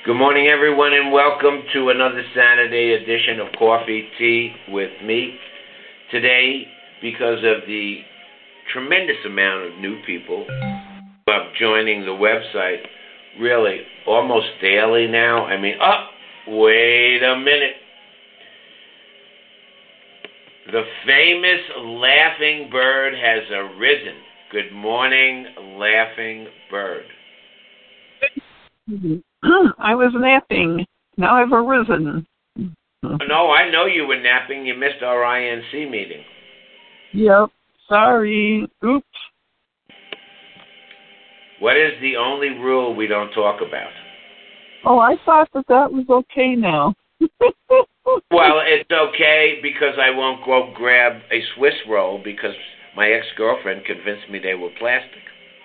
Good morning, everyone, and welcome to another Saturday edition of Coffee Tea with me. Today, because of the tremendous amount of new people who are joining the website, really almost daily now. Wait a minute. The famous Laughing Bird has arisen. Good morning, Laughing Bird. I was napping. Now I've arisen. No, I know you were napping. You missed our INC meeting. Yep. Sorry. Oops. What is the only rule we don't talk about? Oh, I thought that was okay now. Well, it's okay because I won't go grab a Swiss roll because my ex-girlfriend convinced me they were plastic.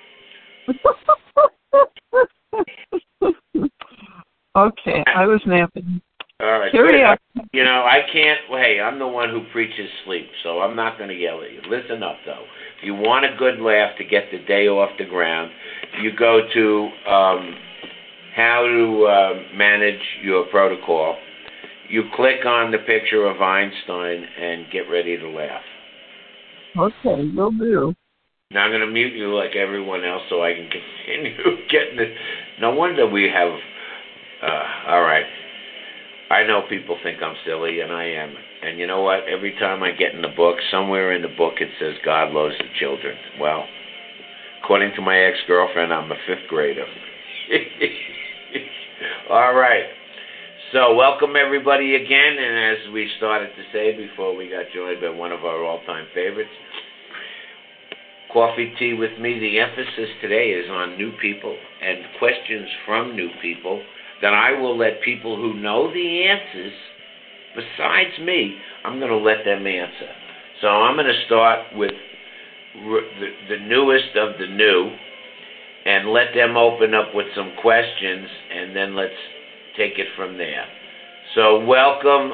Okay, I was napping. All right, Carry on. I can't. Hey, I'm the one who preaches sleep, so I'm not going to yell at you. Listen up, though. If you want a good laugh to get the day off the ground, you go to how to manage your protocol. You click on the picture of Einstein and get ready to laugh. Okay, will do. Now I'm going to mute you like everyone else so I can continue getting it. No wonder we have... all right. I know people think I'm silly, and I am. And you know what? Every time I get in the book, somewhere in the book it says God loves the children. Well, according to my ex-girlfriend, I'm a fifth grader. All right. So welcome everybody again, and as we started to say before we got joined by one of our all-time favorites, Coffee Tea with me, the emphasis today is on new people and questions from new people that I will let people who know the answers, besides me, I'm going to let them answer. So I'm going to start with the newest of the new and let them open up with some questions, and then let's take it from there. So welcome.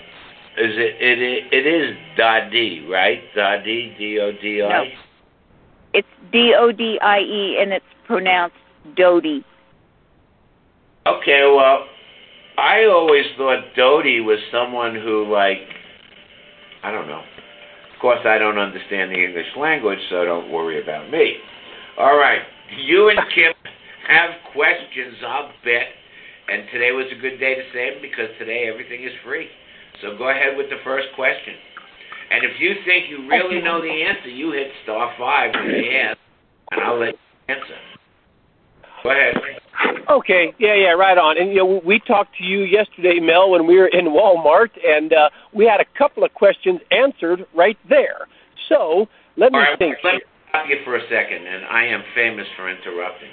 It is Dodi, right? Dodi, D-O-D-I? No. It's D-O-D-I-E, and it's pronounced Dodi. Okay, well, I always thought Dodi was someone who, I don't know. Of course, I don't understand the English language, so don't worry about me. All right, you and Kim have questions, I'll bet. And today was a good day to say them because today everything is free. So go ahead with the first question. And if you think you really know the answer, you hit *5 when they ask, and I'll let you answer. Go ahead. Okay, yeah, right on. And, we talked to you yesterday, Mel, when we were in Walmart, and we had a couple of questions answered right there. So, let me think. Let me stop you for a second, and I am famous for interrupting.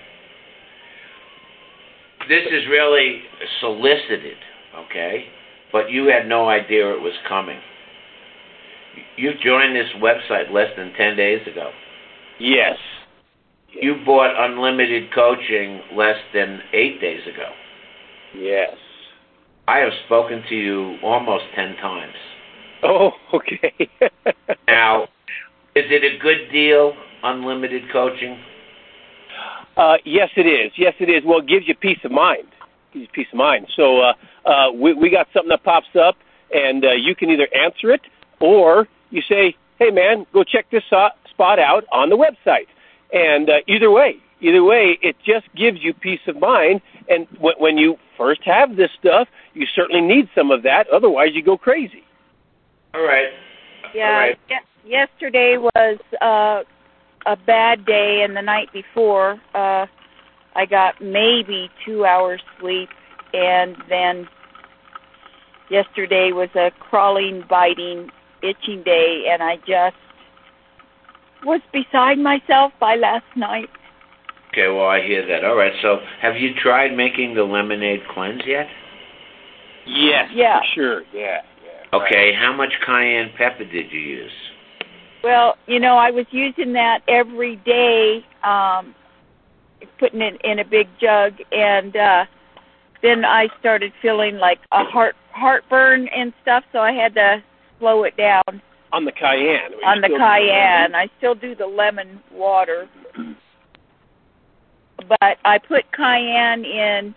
This is really solicited, okay? But you had no idea it was coming. You joined this website less than 10 days ago. Yes. You bought unlimited coaching less than 8 days ago. Yes. I have spoken to you almost 10 times. Oh, okay. Now, is it a good deal, unlimited coaching? Yes, it is. Yes, it is. Well, it gives you peace of mind. So we got something that pops up, and you can either answer it, or you say, hey, man, go check this spot out on the website. And either way, it just gives you peace of mind. And when you first have this stuff, you certainly need some of that. Otherwise, you go crazy. All right. Yeah, all right. Yesterday was a bad day, and the night before, I got maybe 2 hours sleep, and then yesterday was a crawling, biting, itching day, and I just was beside myself by last night. Okay, well, I hear that. All right, so have you tried making the lemonade cleanse yet? Yes, yeah. For sure, yeah. Okay, right. How much cayenne pepper did you use? Well, I was using that every day, putting it in a big jug, and then I started feeling like a heartburn and stuff, so I had to slow it down. On the cayenne. On the cayenne. I still do the lemon water. But I put cayenne in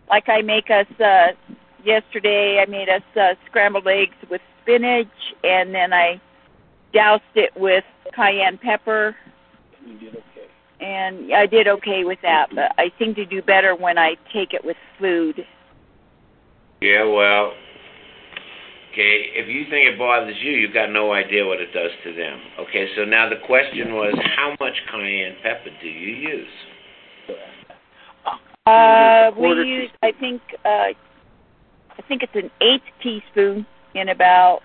like I make us, yesterday I made us scrambled eggs with spinach, and then I doused it with cayenne pepper. You did okay. And I did okay with that, but I seem to do better when I take it with food. Yeah, well, okay, if you think it bothers you, you've got no idea what it does to them. Okay, so now the question was, how much cayenne pepper do you use? We use, I think it's an 1/8 teaspoon in about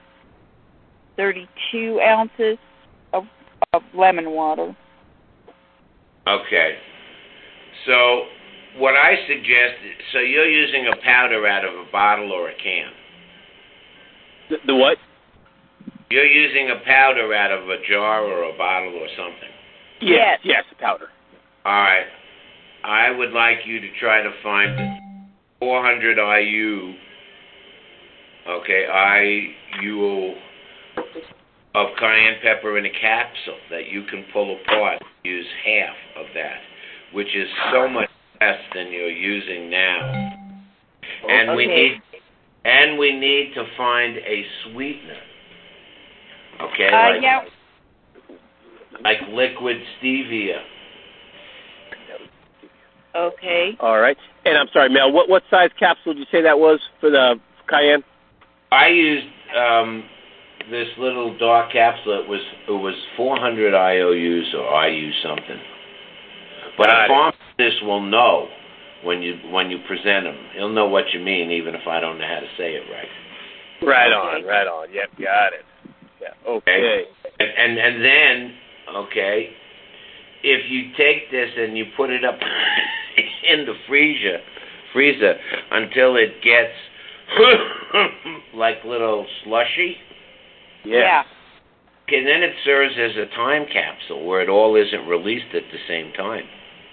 32 ounces of lemon water. Okay. So what I suggest, so you're using a powder out of a bottle or a can? The what? You're using a powder out of a jar or a bottle or something? Yes, powder. All right. I would like you to try to find 400 IU, IU of cayenne pepper in a capsule that you can pull apart. Use half of that, which is so much less than you're using now. And we need to find a sweetener. Okay, like liquid stevia. Okay. All right. And I'm sorry, Mel, what size capsule did you say that was for the cayenne? I used this little dark capsule. It was 400 IOUs or IU something. But a pharmacist will know when you present them. He'll know what you mean, even if I don't know how to say it right. Right on. Yep, got it. Yeah. Okay. And then, if you take this and you put it up in the freezer until it gets like little slushy. Yeah. Okay, then it serves as a time capsule where it all isn't released at the same time.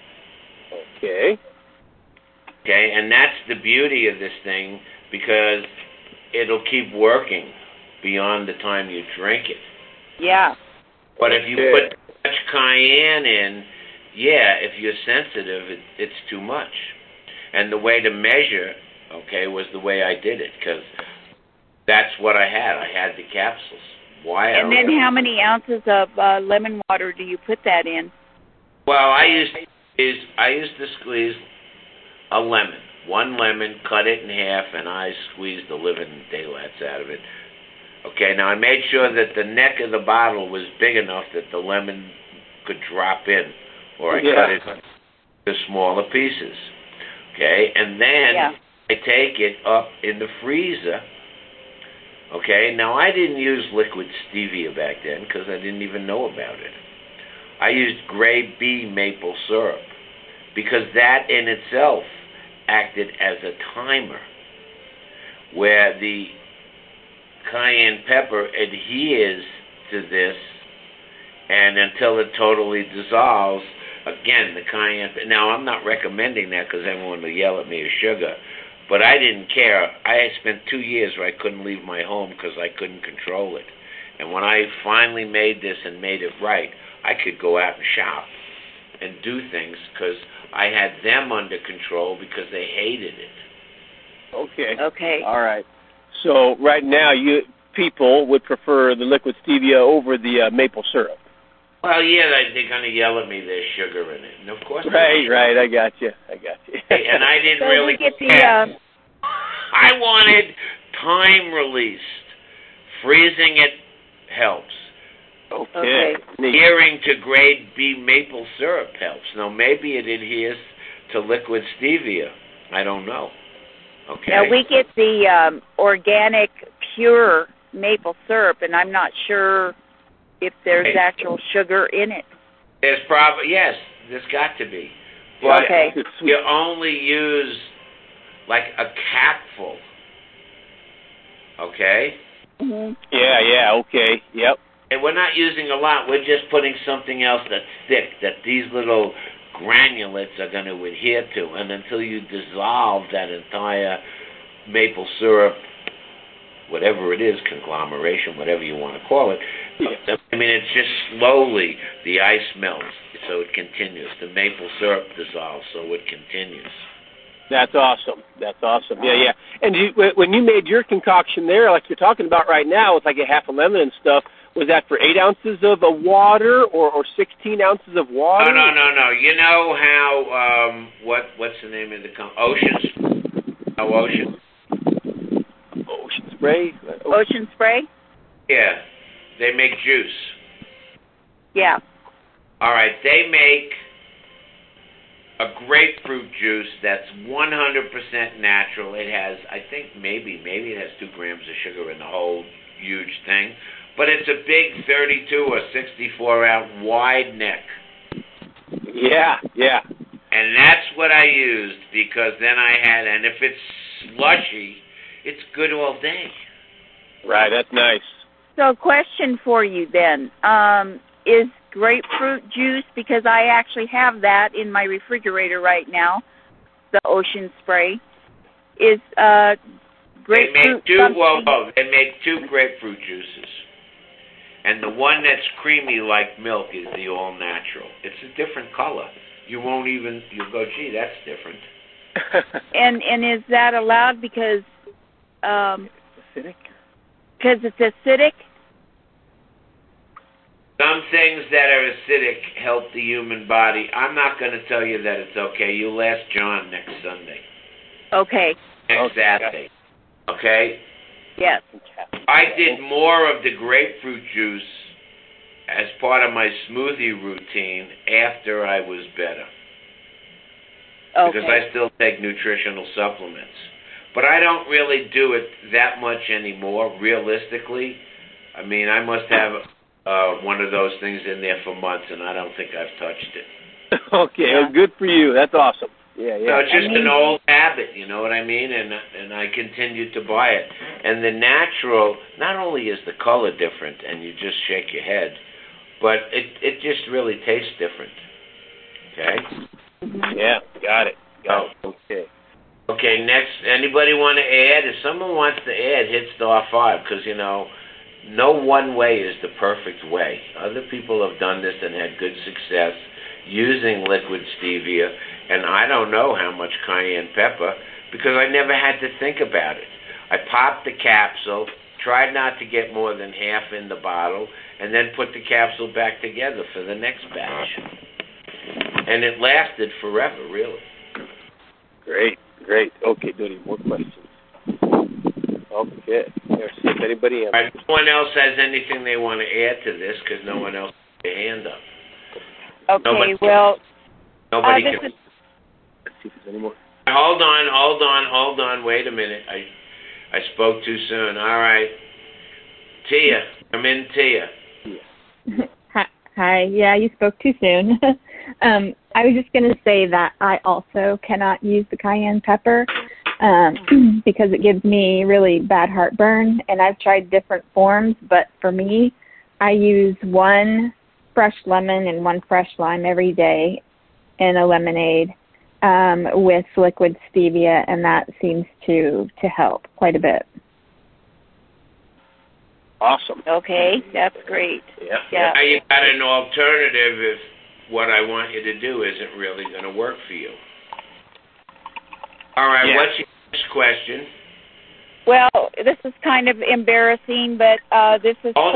Okay. Okay, and that's the beauty of this thing, because it'll keep working beyond the time you drink it. Yeah. But if you put too much cayenne in, if you're sensitive, it's too much. And the way to measure, was the way I did it, because that's what I had. I had the capsules. And then how many ounces of lemon water do you put that in? Well, I used to squeeze a lemon. One lemon, cut it in half, and I squeezed the living daylights out of it. Okay, now I made sure that the neck of the bottle was big enough that the lemon could drop in, or I cut it to smaller pieces. Okay, and then I take it up in the freezer. Okay, now I didn't use liquid stevia back then because I didn't even know about it. I used Grade B maple syrup because that in itself acted as a timer where the cayenne pepper adheres to this, and until it totally dissolves, again, the cayenne. Now, I'm not recommending that because everyone will yell at me as sugar, but I didn't care. I spent 2 years where I couldn't leave my home because I couldn't control it. And when I finally made this and made it right, I could go out and shop and do things because I had them under control because they hated it. Okay. All right. So right now, people would prefer the liquid stevia over the maple syrup. Well, they're going to yell at me. There's sugar in it, and of course. Right. I got you. And I didn't really get I wanted time released. Freezing it helps. Okay. Adhering to Grade B maple syrup helps. Now, maybe it adheres to liquid stevia. I don't know. Okay. Now, we get the organic, pure maple syrup, and I'm not sure if there's actual sugar in it. There's there's got to be. But you only use like a capful. Okay? Mm-hmm. Yeah, okay, yep. And we're not using a lot. We're just putting something else that's thick, that these little granulates are going to adhere to. And until you dissolve that entire maple syrup, whatever it is, conglomeration, whatever you want to call it, I mean, it's just slowly, the ice melts, so it continues. The maple syrup dissolves, so it continues. That's awesome. That's awesome. Yeah, yeah. And when you made your concoction there, like you're talking about right now, with like a half a lemon and stuff, was that for 8 ounces of water or 16 ounces of water? No. You know how what's the name of the company? Ocean Spray. Ocean Spray? Yeah, they make juice. Yeah. All right, they make a grapefruit juice that's 100% natural. It has, I think, maybe it has 2 grams of sugar in the whole huge thing, but it's a big 32 or 64 ounce wide neck. Yeah. And that's what I used, because then and if it's slushy, it's good all day. Right, that's nice. So, question for you then. Is grapefruit juice, because I actually have that in my refrigerator right now, the Ocean Spray, is grapefruit they make 2 grapefruit juices. And the one that's creamy like milk is the all-natural. It's a different color. You'll go, gee, that's different. And is that allowed because acidic? Because it's acidic? Some things that are acidic help the human body. I'm not going to tell you that it's okay. You'll ask John next Sunday. Okay. Next Saturday. Okay? Yes. I did more of the grapefruit juice as part of my smoothie routine after I was better. Okay. Because I still take nutritional supplements. But I don't really do it that much anymore, realistically. I mean, I must have one of those things in there for months, and I don't think I've touched it. Okay, well, good for you. That's awesome. Yeah. No, it's just an old habit, you know what I mean? And I continue to buy it. And the natural, not only is the color different, and you just shake your head, but it just really tastes different. Okay? Yeah, got it. Okay. Okay, next, anybody want to add? If someone wants to add, hit *5, because, no one way is the perfect way. Other people have done this and had good success using liquid stevia, and I don't know how much cayenne pepper, because I never had to think about it. I popped the capsule, tried not to get more than half in the bottle, and then put the capsule back together for the next batch. And it lasted forever, really. Great. Okay, Doody, more questions. Okay. Let's see if anybody else. All right, no one else has anything they want to add to this, because no one else has their hand up. Okay, Nobody this can. is... Let's see if there's any more. Hold on. Wait a minute. I spoke too soon. All right. Tia. Come in, Tia. Hi. Yeah, you spoke too soon. I was just going to say that I also cannot use the cayenne pepper because it gives me really bad heartburn, and I've tried different forms, but for me, I use 1 fresh lemon and 1 fresh lime every day in a lemonade with liquid stevia, and that seems to help quite a bit. Awesome. Okay, that's great. Yeah. Now you got an alternative if what I want you to do isn't really going to work for you. All right, What's your next question? Well, this is kind of embarrassing, but this is Hold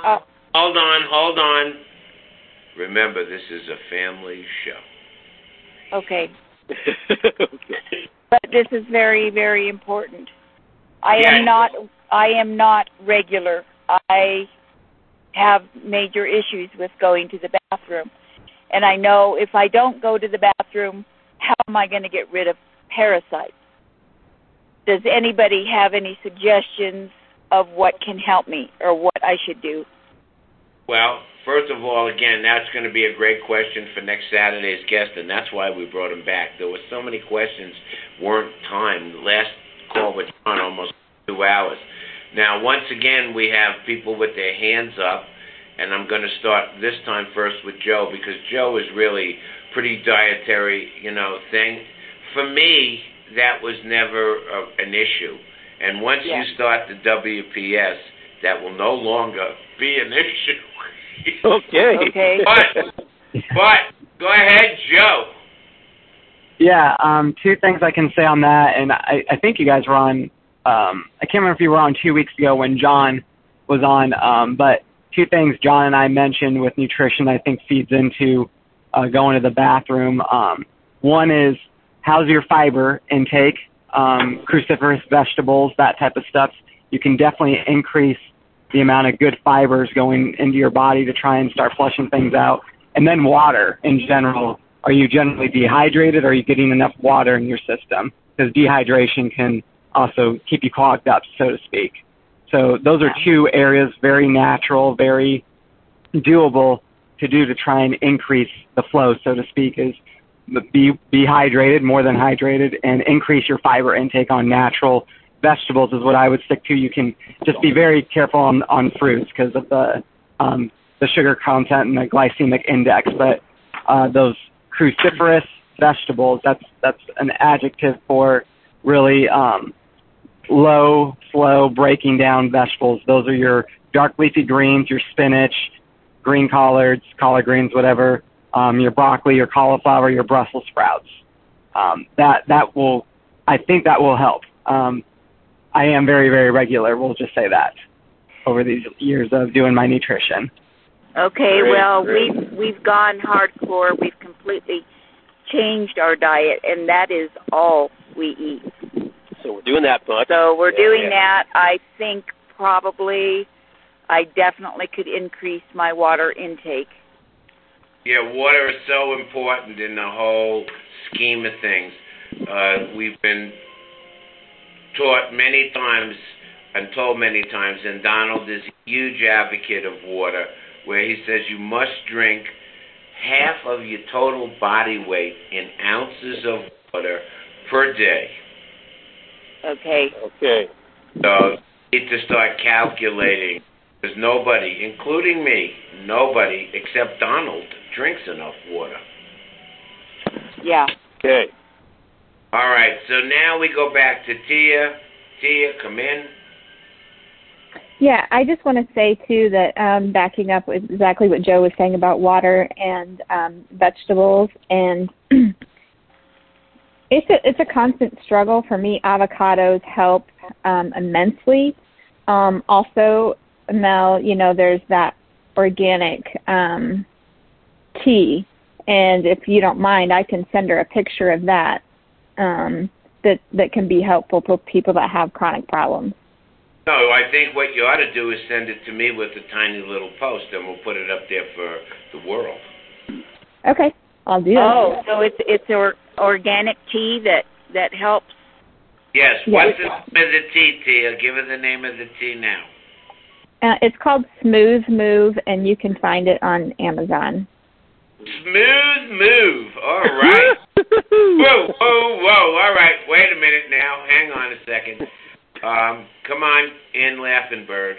on. Remember, this is a family show. Okay. Okay. But this is very, very important. I am not regular. I have major issues with going to the bathroom. And I know if I don't go to the bathroom, how am I going to get rid of parasites? Does anybody have any suggestions of what can help me or what I should do? Well, first of all, again, that's going to be a great question for next Saturday's guest, and that's why we brought him back. There were so many questions weren't timed. The last call with John almost 2 hours. Now, once again, we have people with their hands up, and I'm going to start this time first with Joe, because Joe is really pretty dietary, thing. For me, that was never an issue. And once you start the WPS, that will no longer be an issue. Okay. But go ahead, Joe. Yeah, two things I can say on that, and I think you guys were on, I can't remember if you were on 2 weeks ago when John was on, but two things John and I mentioned with nutrition I think feeds into going to the bathroom. One is, how's your fiber intake, cruciferous vegetables, that type of stuff. You can definitely increase the amount of good fibers going into your body to try and start flushing things out. And then water in general. Are you generally dehydrated, or are you getting enough water in your system? Because dehydration can also keep you clogged up, so to speak. So those are two areas, very natural, very doable to do to try and increase the flow, so to speak, is be hydrated, more than hydrated, and increase your fiber intake on natural vegetables is what I would stick to. You can just be very careful on fruits because of the sugar content and the glycemic index, but those cruciferous vegetables, that's an adjective for really low flow breaking down vegetables. Those are your dark leafy greens, your spinach, green collards, collard greens, whatever, your broccoli, your cauliflower, your Brussels sprouts. That will, I think that will help. I am very, very regular, we'll just say that, over these years of doing my nutrition. Okay, well, we've gone hardcore. We've completely changed our diet, and that is all we eat. So we're doing that, Bud. So we're doing that. I think probably I definitely could increase my water intake. Yeah, water is so important in the whole scheme of things. We've been taught many times and told many times, and Donald is a huge advocate of water, where he says you must drink half of your total body weight in ounces of water per day. Okay. So you need to start calculating, because nobody, including me, nobody except Donald drinks enough water. Yeah. Okay. All right, so now we go back to Tia. Tia, come in. Yeah, I just want to say, too, that backing up with exactly what Joe was saying about water and vegetables, and it's a constant struggle. For me, avocados help immensely. Also, Mel, there's that organic tea, and if you don't mind, I can send her a picture of that that can be helpful for people that have chronic problems. No, I think what you ought to do is send it to me with a tiny little post, and we'll put it up there for the world. Okay, I'll do that. Oh, so it's organic tea that helps? Yes. What's the name of the tea, Tia? Give her the name of the tea now. It's called Smooth Move, and you can find it on Amazon. Smooth Move. All right. Whoa. All right. Wait a minute now. Hang on a second. Come on in, Laughing Bird.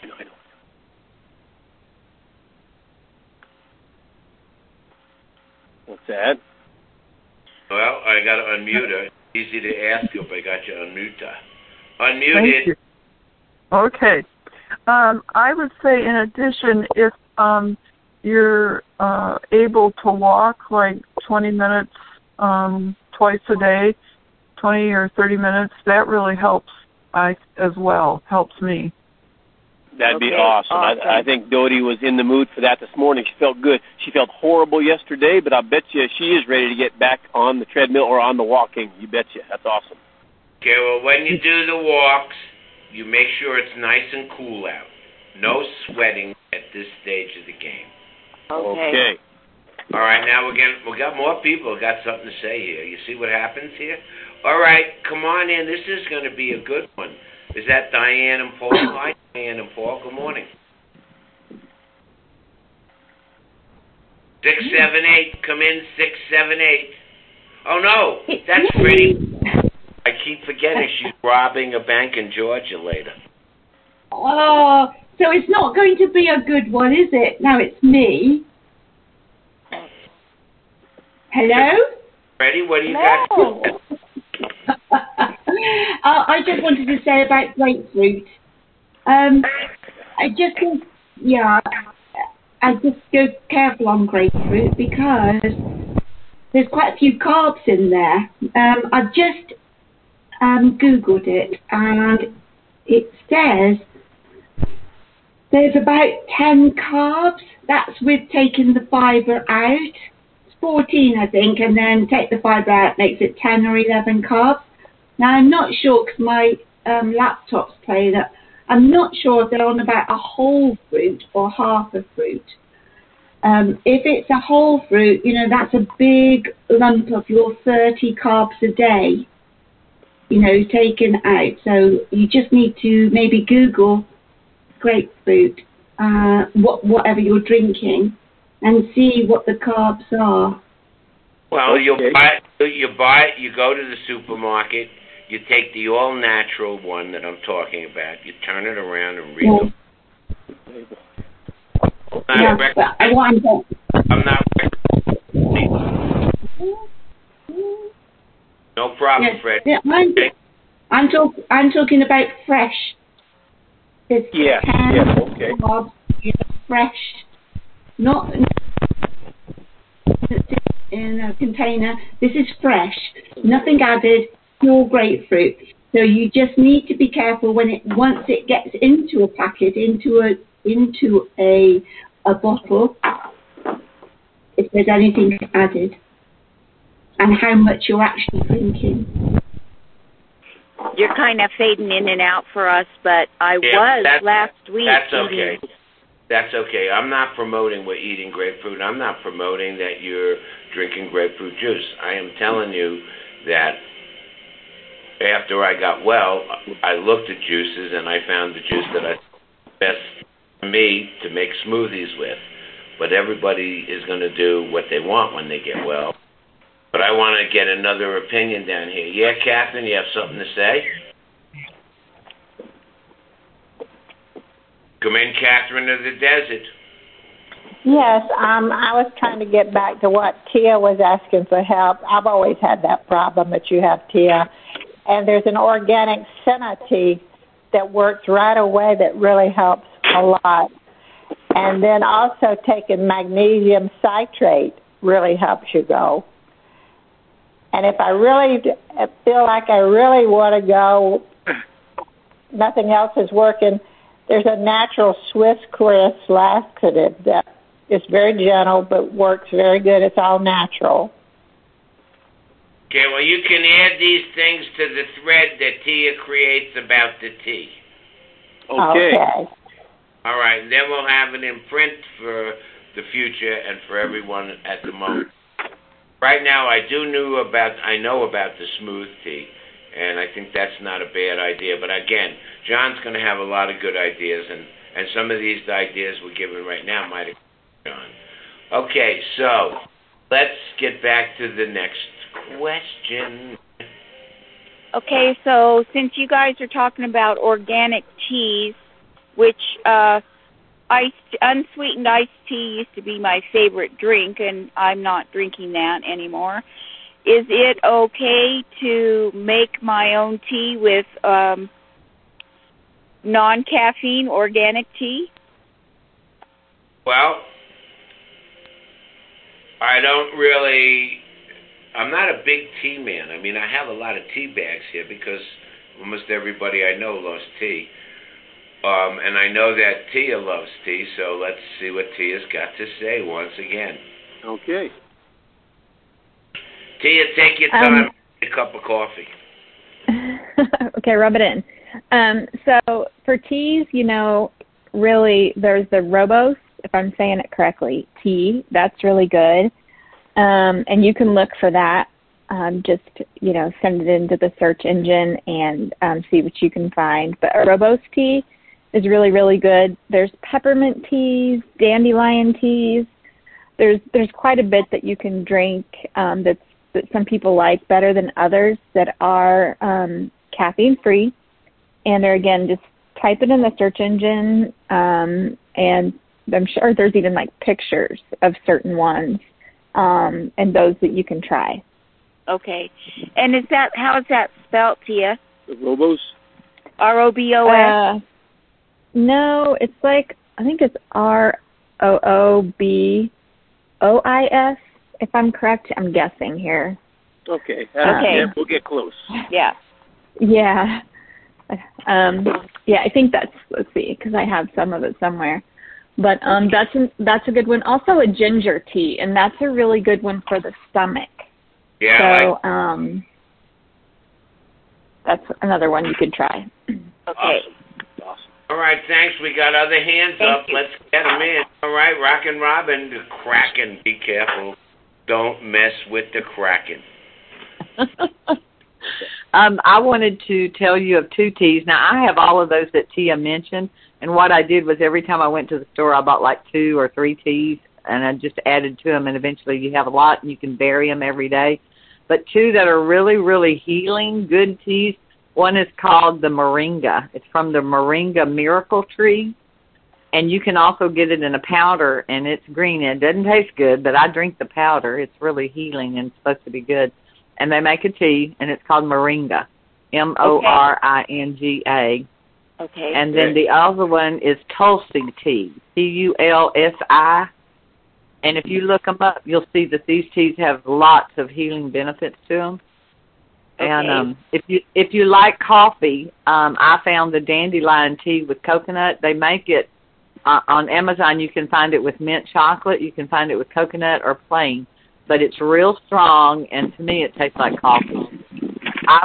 What's that? Well, I got to unmute her. Easy to ask if I got you unmute her. Unmuted. Thank you. Okay. I would say, in addition, if you're able to walk like 20 minutes twice a day, 20 or 30 minutes, that really helps as well. Helps me. That'd be awesome. I think Dodie was in the mood for that this morning. She felt good. She felt horrible yesterday, but I bet you she is ready to get back on the treadmill or on the walking. You bet you. That's awesome. Okay, well, when you do the walks, you make sure it's nice and cool out. No sweating at this stage of the game. Okay. All right, now we got more people who got something to say here. You see what happens here? All right, come on in. This is going to be a good one. Is that Diane and Paul? Hi, Diane and Paul. Good morning. 678. Come in, 678. Oh, no. That's Freddie. I keep forgetting she's robbing a bank in Georgia later. Oh, so it's not going to be a good one, is it? Now it's me. Hello? Freddie, what do you got? I just wanted to say about grapefruit. I just think, I just go careful on grapefruit because there's quite a few carbs in there. I've just Googled it, and it says there's about 10 carbs. That's with taking the fibre out. It's 14, I think, and then take the fibre out makes it 10 or 11 carbs. Now, I'm not sure because my laptop's playing up. I'm not sure if they're on about a whole fruit or half a fruit. If it's a whole fruit, you know, that's a big lump of your 30 carbs a day, you know, taken out. So you just need to maybe Google grapefruit, whatever you're drinking, and see what the carbs are. Well, you buy it, you go to the supermarket, you take the all-natural one that I'm talking about, you turn it around and read the label. I'm not. No problem, yes, Fred. Yeah, I'm talking about fresh. It's okay. Fresh, not in a container. This is fresh, nothing added, pure grapefruit. So you just need to be careful once it gets into a packet, into a bottle, if there's anything added, and how much you're actually drinking. You're kind of fading in and out for us, but I was last week. That's okay. That's okay. I'm not promoting we're eating grapefruit. I'm not promoting that you're drinking grapefruit juice. I am telling you that after I got well, I looked at juices and I found the juice that I best for me to make smoothies with. But everybody is going to do what they want when they get well. But I want to get another opinion down here. Yeah, Catherine, you have something to say? Come in, Catherine of the Desert. Yes, I was trying to get back to what Tia was asking for help. I've always had that problem that you have, Tia. And there's an organic senna tea that works right away that really helps a lot. And then also taking magnesium citrate really helps you go. And if I really feel like I really want to go, nothing else is working, there's a natural Swiss Chris laxative that is very gentle but works very good. It's all natural. Okay, well, you can add these things to the thread that Tia creates about the tea. Okay. All right, and then we'll have it in print for the future and for everyone at the moment. Right now, I know about the smooth tea, and I think that's not a bad idea. But again, John's going to have a lot of good ideas, and some of these ideas we're giving right now might have John. Okay, so let's get back to the next question. Okay, so since you guys are talking about organic teas, which unsweetened iced tea used to be my favorite drink, and I'm not drinking that anymore. Is it okay to make my own tea with non-caffeine organic tea? Well, I'm not a big tea man. I mean, I have a lot of tea bags here because almost everybody I know loves tea. And I know that Tia loves tea, so let's see what Tia's got to say once again. Okay. Tia, take your time. A cup of coffee. Okay, rub it in. So for teas, really there's the Robos, if I'm saying it correctly, tea. That's really good. And you can look for that. Just, send it into the search engine and see what you can find. But Robos tea is really, really good. There's peppermint teas, dandelion teas. There's quite a bit that you can drink that some people like better than others that are caffeine-free. And they're, again, just type it in the search engine, and I'm sure there's even, pictures of certain ones and those that you can try. Okay. And how is that spelled, Tia? The Robos? ROBOS? No, it's I think it's ROOBOIS, if I'm correct, I'm guessing here. Okay. Okay. We'll get close. Yeah. Yeah. Yeah, I think that's, let's see, because I have some of it somewhere. But that's a good one. Also a ginger tea, and that's a really good one for the stomach. Yeah. So that's another one you could try. Okay. Awesome. All right, thanks. We got other hands up. you. Let's get them in. All right, Rockin' Robin, the Kraken. Be careful. Don't mess with the Kraken. I wanted to tell you of 2 teas. Now, I have all of those that Tia mentioned, and what I did was every time I went to the store, I bought like 2 or 3 teas, and I just added to them, and eventually you have a lot, and you can vary them every day. But 2 that are really, really healing, good teas, one is called the Moringa. It's from the Moringa Miracle Tree, and you can also get it in a powder, and it's green. It doesn't taste good, but I drink the powder. It's really healing and supposed to be good. And they make a tea, and it's called Moringa, Moringa. Okay. And then the other one is Tulsi tea, Tulsi. And if you look them up, you'll see that these teas have lots of healing benefits to them. Okay. And if you like coffee, I found the dandelion tea with coconut. They make it on Amazon. You can find it with mint chocolate. You can find it with coconut or plain. But it's real strong, and to me, it tastes like coffee. I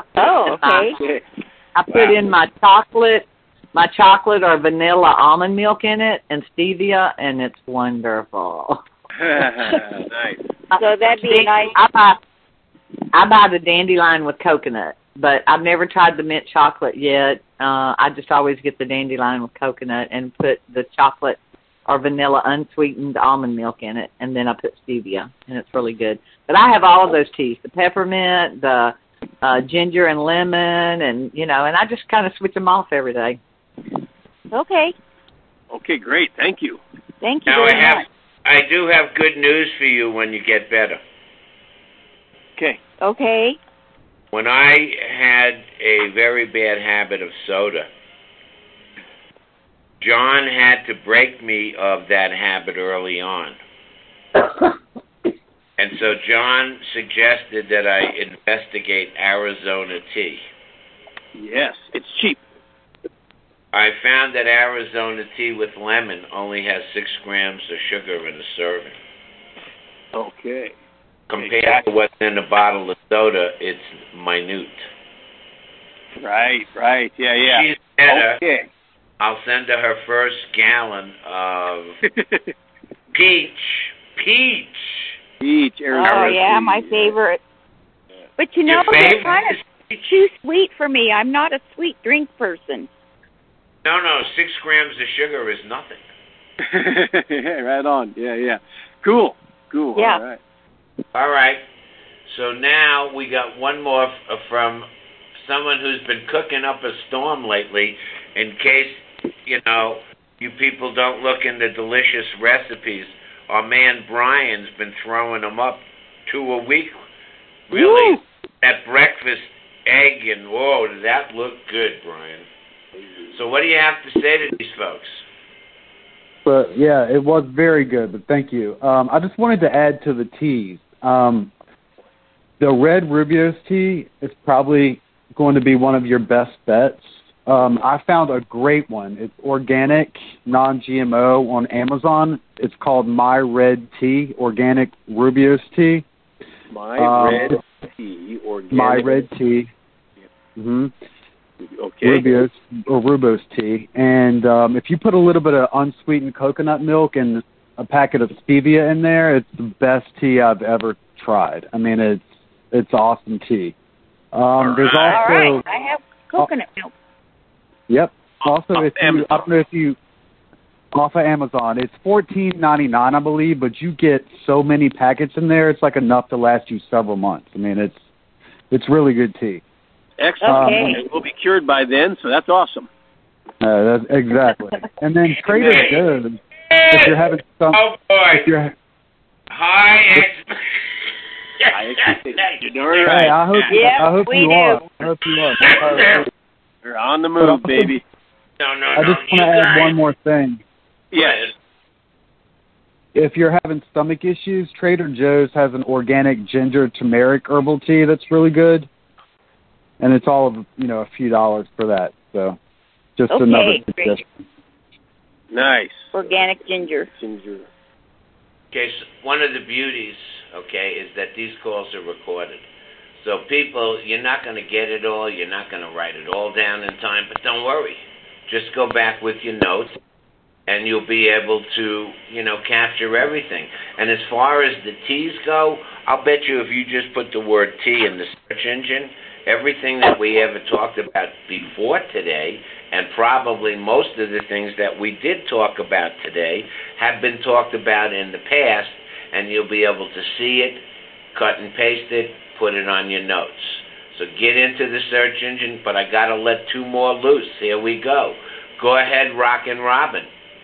put in my chocolate or vanilla almond milk in it, and stevia, and it's wonderful. Nice. So that'd be nice. I buy the dandelion with coconut, but I've never tried the mint chocolate yet. I just always get the dandelion with coconut and put the chocolate or vanilla unsweetened almond milk in it, and then I put stevia, and it's really good. But I have all of those teas, the peppermint, the ginger and lemon, and, and I just kind of switch them off every day. Okay. Okay, great. Thank you. Thank you Now very much. I do have good news for you when you get better. Okay. Okay. When I had a very bad habit of soda, John had to break me of that habit early on. And so John suggested that I investigate Arizona tea. Yes, it's cheap. I found that Arizona tea with lemon only has 6 grams of sugar in a serving. Okay. Compared to what's in a bottle of soda, it's minute. Right. Yeah. She's better. Okay. I'll send her first gallon of peach. Arizona. Oh, yeah, my favorite. But Your they're favorite kind of too sweet for me. I'm not a sweet drink person. No, 6 grams of sugar is nothing. Yeah, right on. Yeah. Cool. Yeah. All right. So now we got one more from someone who's been cooking up a storm lately. In case, you people don't look into delicious recipes, our man Brian's been throwing them up 2 a week. Really, Woo! that breakfast egg and whoa, does that look good, Brian? So what do you have to say to these folks? But yeah, it was very good, but thank you. I just wanted to add to the teas. The red Rubio's tea is probably going to be one of your best bets. I found a great one. It's organic, non-GMO on Amazon. It's called My Red Tea, organic Rubio's tea. Red tea, organic. My Red Tea. Mm-hmm. Okay. Rubio's tea. And if you put a little bit of unsweetened coconut milk and a packet of stevia in there, it's the best tea I've ever tried. I mean, it's awesome tea. There's also, all right. I have coconut milk. Yep. Also, if you off of Amazon, it's $14.99, I believe, but you get so many packets in there, it's like enough to last you several months. I mean, it's really good tea. Excellent. Okay. We'll be cured by then, so that's awesome. That's exactly. And then Trader Joe's, if you're having some, Oh boy! High You're doing right. Hey, I hope you are. You're on the move, baby. No. I just want to add one more thing. Yes. if you're having stomach issues, Trader Joe's has an organic ginger turmeric herbal tea that's really good, and it's all of a few dollars for that. So, just another suggestion. Nice. Organic ginger. Ginger. Okay, so one of the beauties, is that these calls are recorded. So people, you're not going to get it all, you're not going to write it all down in time, but don't worry. Just go back with your notes, and you'll be able to, capture everything. And as far as the teas go, I'll bet you if you just put the word tea in the search engine, everything that we ever talked about before today, and probably most of the things that we did talk about today, have been talked about in the past, and you'll be able to see it, cut and paste it, put it on your notes. So get into the search engine, but I got to let two more loose. Here we go. Go ahead, Rockin' Robin.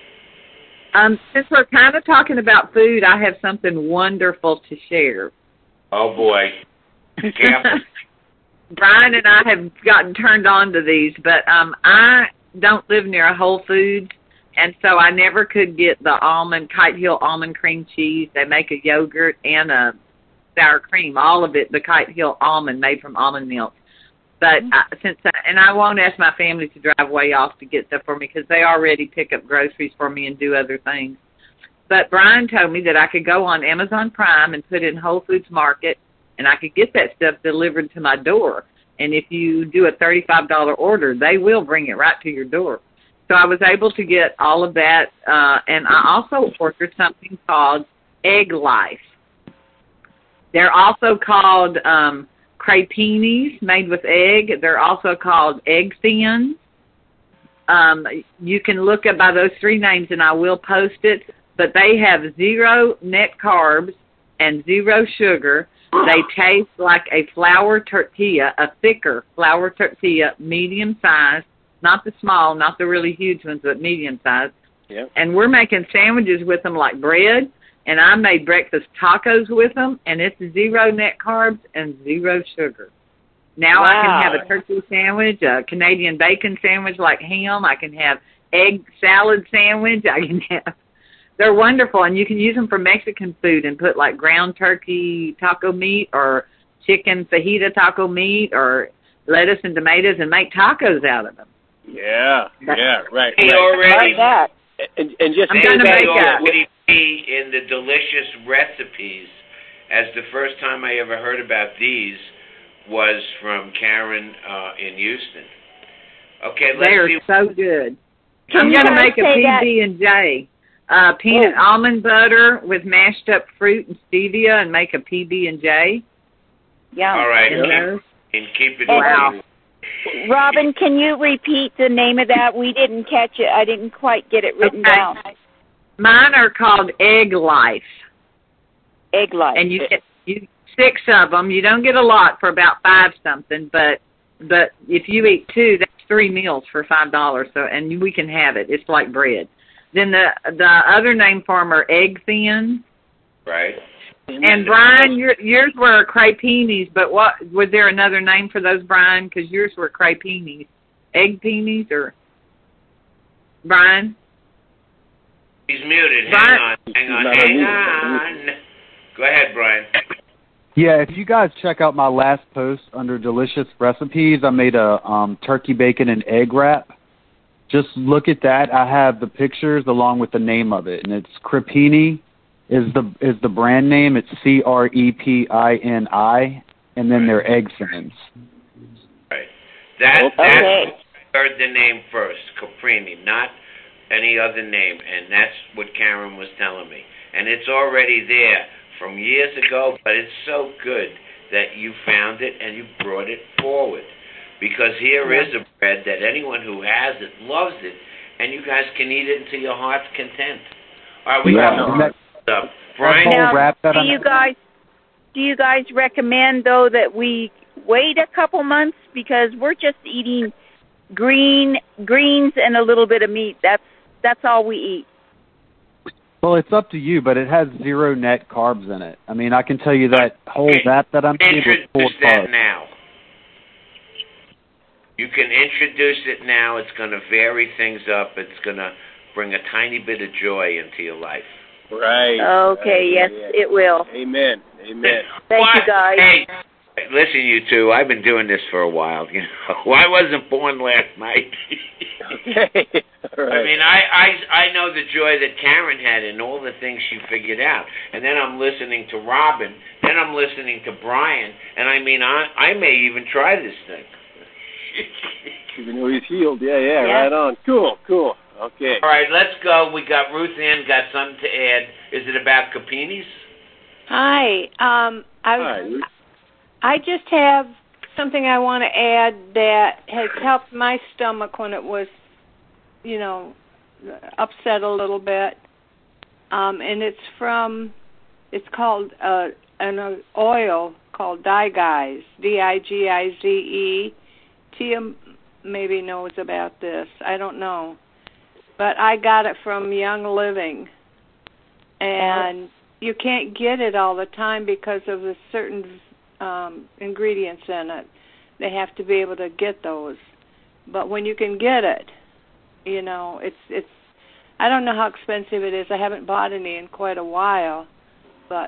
Since we're kind of talking about food, I have something wonderful to share. Oh, boy. Careful. Brian and I have gotten turned on to these, but I don't live near a Whole Foods, and so I never could get the Kite Hill almond cream cheese. They make a yogurt and a sour cream, all of it, the Kite Hill almond made from almond milk. But I won't ask my family to drive way off to get stuff for me because they already pick up groceries for me and do other things. But Brian told me that I could go on Amazon Prime and put in Whole Foods Market, and I could get that stuff delivered to my door. And if you do a $35 order, they will bring it right to your door. So I was able to get all of that, and I also ordered something called Egg Life. They're also called crepinis, made with egg. They're also called egg thins. You can look up by those three names, and I will post it. But they have 0 net carbs and 0 sugar. They taste like a flour tortilla, a thicker flour tortilla, medium size, not the small, not the really huge ones, but medium size. Yep. And we're making sandwiches with them like bread. And I made breakfast tacos with them, and it's 0 net carbs and 0 sugar. Now I can have a turkey sandwich, a Canadian bacon sandwich like ham. I can have egg salad sandwich. They're wonderful, and you can use them for Mexican food and put like ground turkey taco meat or chicken fajita taco meat or lettuce and tomatoes and make tacos out of them. Yeah, right. Hey, already. That. And just I'm going to make Woody P in the delicious recipes, as the first time I ever heard about these was from Karen in Houston. Okay, let's They are see. so good. I'm going to make a PB&J. Peanut almond butter with mashed up fruit and stevia and make a PB&J. Yeah. All right. And Keep it wow. Robin, can you repeat the name of that? We didn't catch it. I didn't quite get it written down. Mine are called Egg Life. Egg Life. And you get 6 of them. You don't get a lot for about 5 something, but if you eat 2, that's 3 meals for $5. So and we can have it. It's like bread. Then the other name for them are egg thins. Right. And Brian, yours were crepinis, but was there another name for those, Brian? Because yours were crepinis, egg peonies, or Brian? He's muted. Brian? Hang on. Go ahead, Brian. Yeah, if you guys check out my last post under delicious recipes, I made a turkey bacon and egg wrap. Just look at that. I have the pictures along with the name of it, and it's Crepini is the brand name. It's CREPINI, and then they're egg fins. Right. That's I heard the name first, Caprini, not any other name, and that's what Karen was telling me. And it's already there from years ago, but it's so good that you found it and you brought it forward. Because here is a bread that anyone who has it loves it, and you guys can eat it to your heart's content. All right, we got stuff. Brian? Now, do you guys recommend, though, that we wait a couple months? Because we're just eating greens and a little bit of meat. That's all we eat. Well, it's up to you, but it has 0 net carbs in it. I mean, I can tell you that whole that I'm eating was 4 carbs. Now. You can introduce it now. It's going to vary things up. It's going to bring a tiny bit of joy into your life. Right. Okay, yes, it will. Amen. Amen. Thank you, guys. Hey, listen, you two, I've been doing this for a while. You know, I wasn't born last night. Okay. All right. I mean, I know the joy that Karen had and all the things she figured out. And then I'm listening to Robin. Then I'm listening to Brian. And I mean, I may even try this thing. Even though he's healed. Yeah, right on. Cool. Okay. All right, let's go. We got Ruth Ann got something to add. Is it about Capinis? Hi. I just have something I want to add that has helped my stomach when it was, upset a little bit. And it's called an oil called Digize, Digize. Tia maybe knows about this. I don't know. But I got it from Young Living. And you can't get it all the time because of the certain ingredients in it. They have to be able to get those. But when you can get it, it's I don't know how expensive it is. I haven't bought any in quite a while, but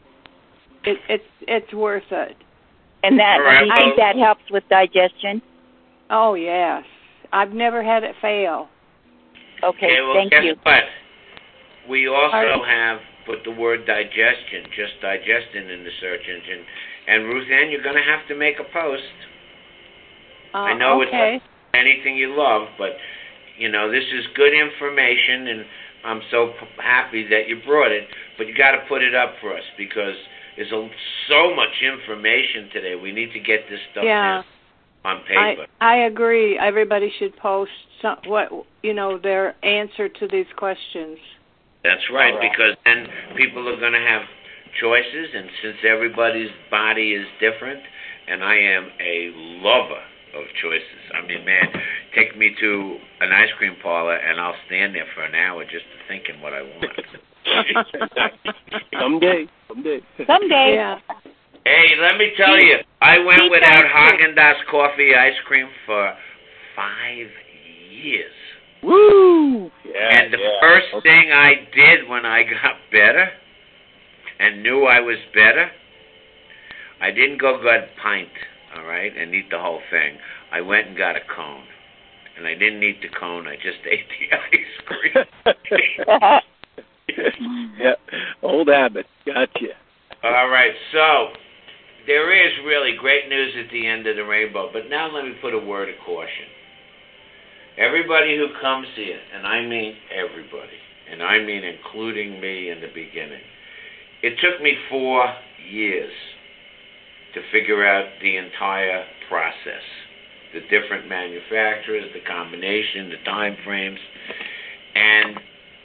it's worth it. And that do you think that helps with digestion? Oh yes, I've never had it fail. Okay, well, thank you. What? We also have put the word digestion, just digesting in the search engine. And Ruth Ann, you're going to have to make a post. I know it's anything you love, but this is good information, and I'm so happy that you brought it. But you got to put it up for us because there's so much information today. We need to get this stuff down on paper. I agree. Everybody should post their answer to these questions. That's right, because then people are going to have choices, and since everybody's body is different, and I am a lover of choices. I mean, man, take me to an ice cream parlor, and I'll stand there for an hour just thinking what I want. Someday. Yeah. Hey, let me tell you, I went without Haagen-Dazs coffee ice cream for 5 years. Woo! Yeah, and the first thing I did when I got better and knew I was better, I didn't go get a pint, all right, and eat the whole thing. I went and got a cone. And I didn't eat the cone. I just ate the ice cream. Yeah, old habit. Gotcha. All right, so there is really great news at the end of the rainbow. But now let me put a word of caution. Everybody who comes here, and I mean everybody, and I mean including me in the beginning, it took me 4 years to figure out the entire process, the different manufacturers, the combination, the time frames, and,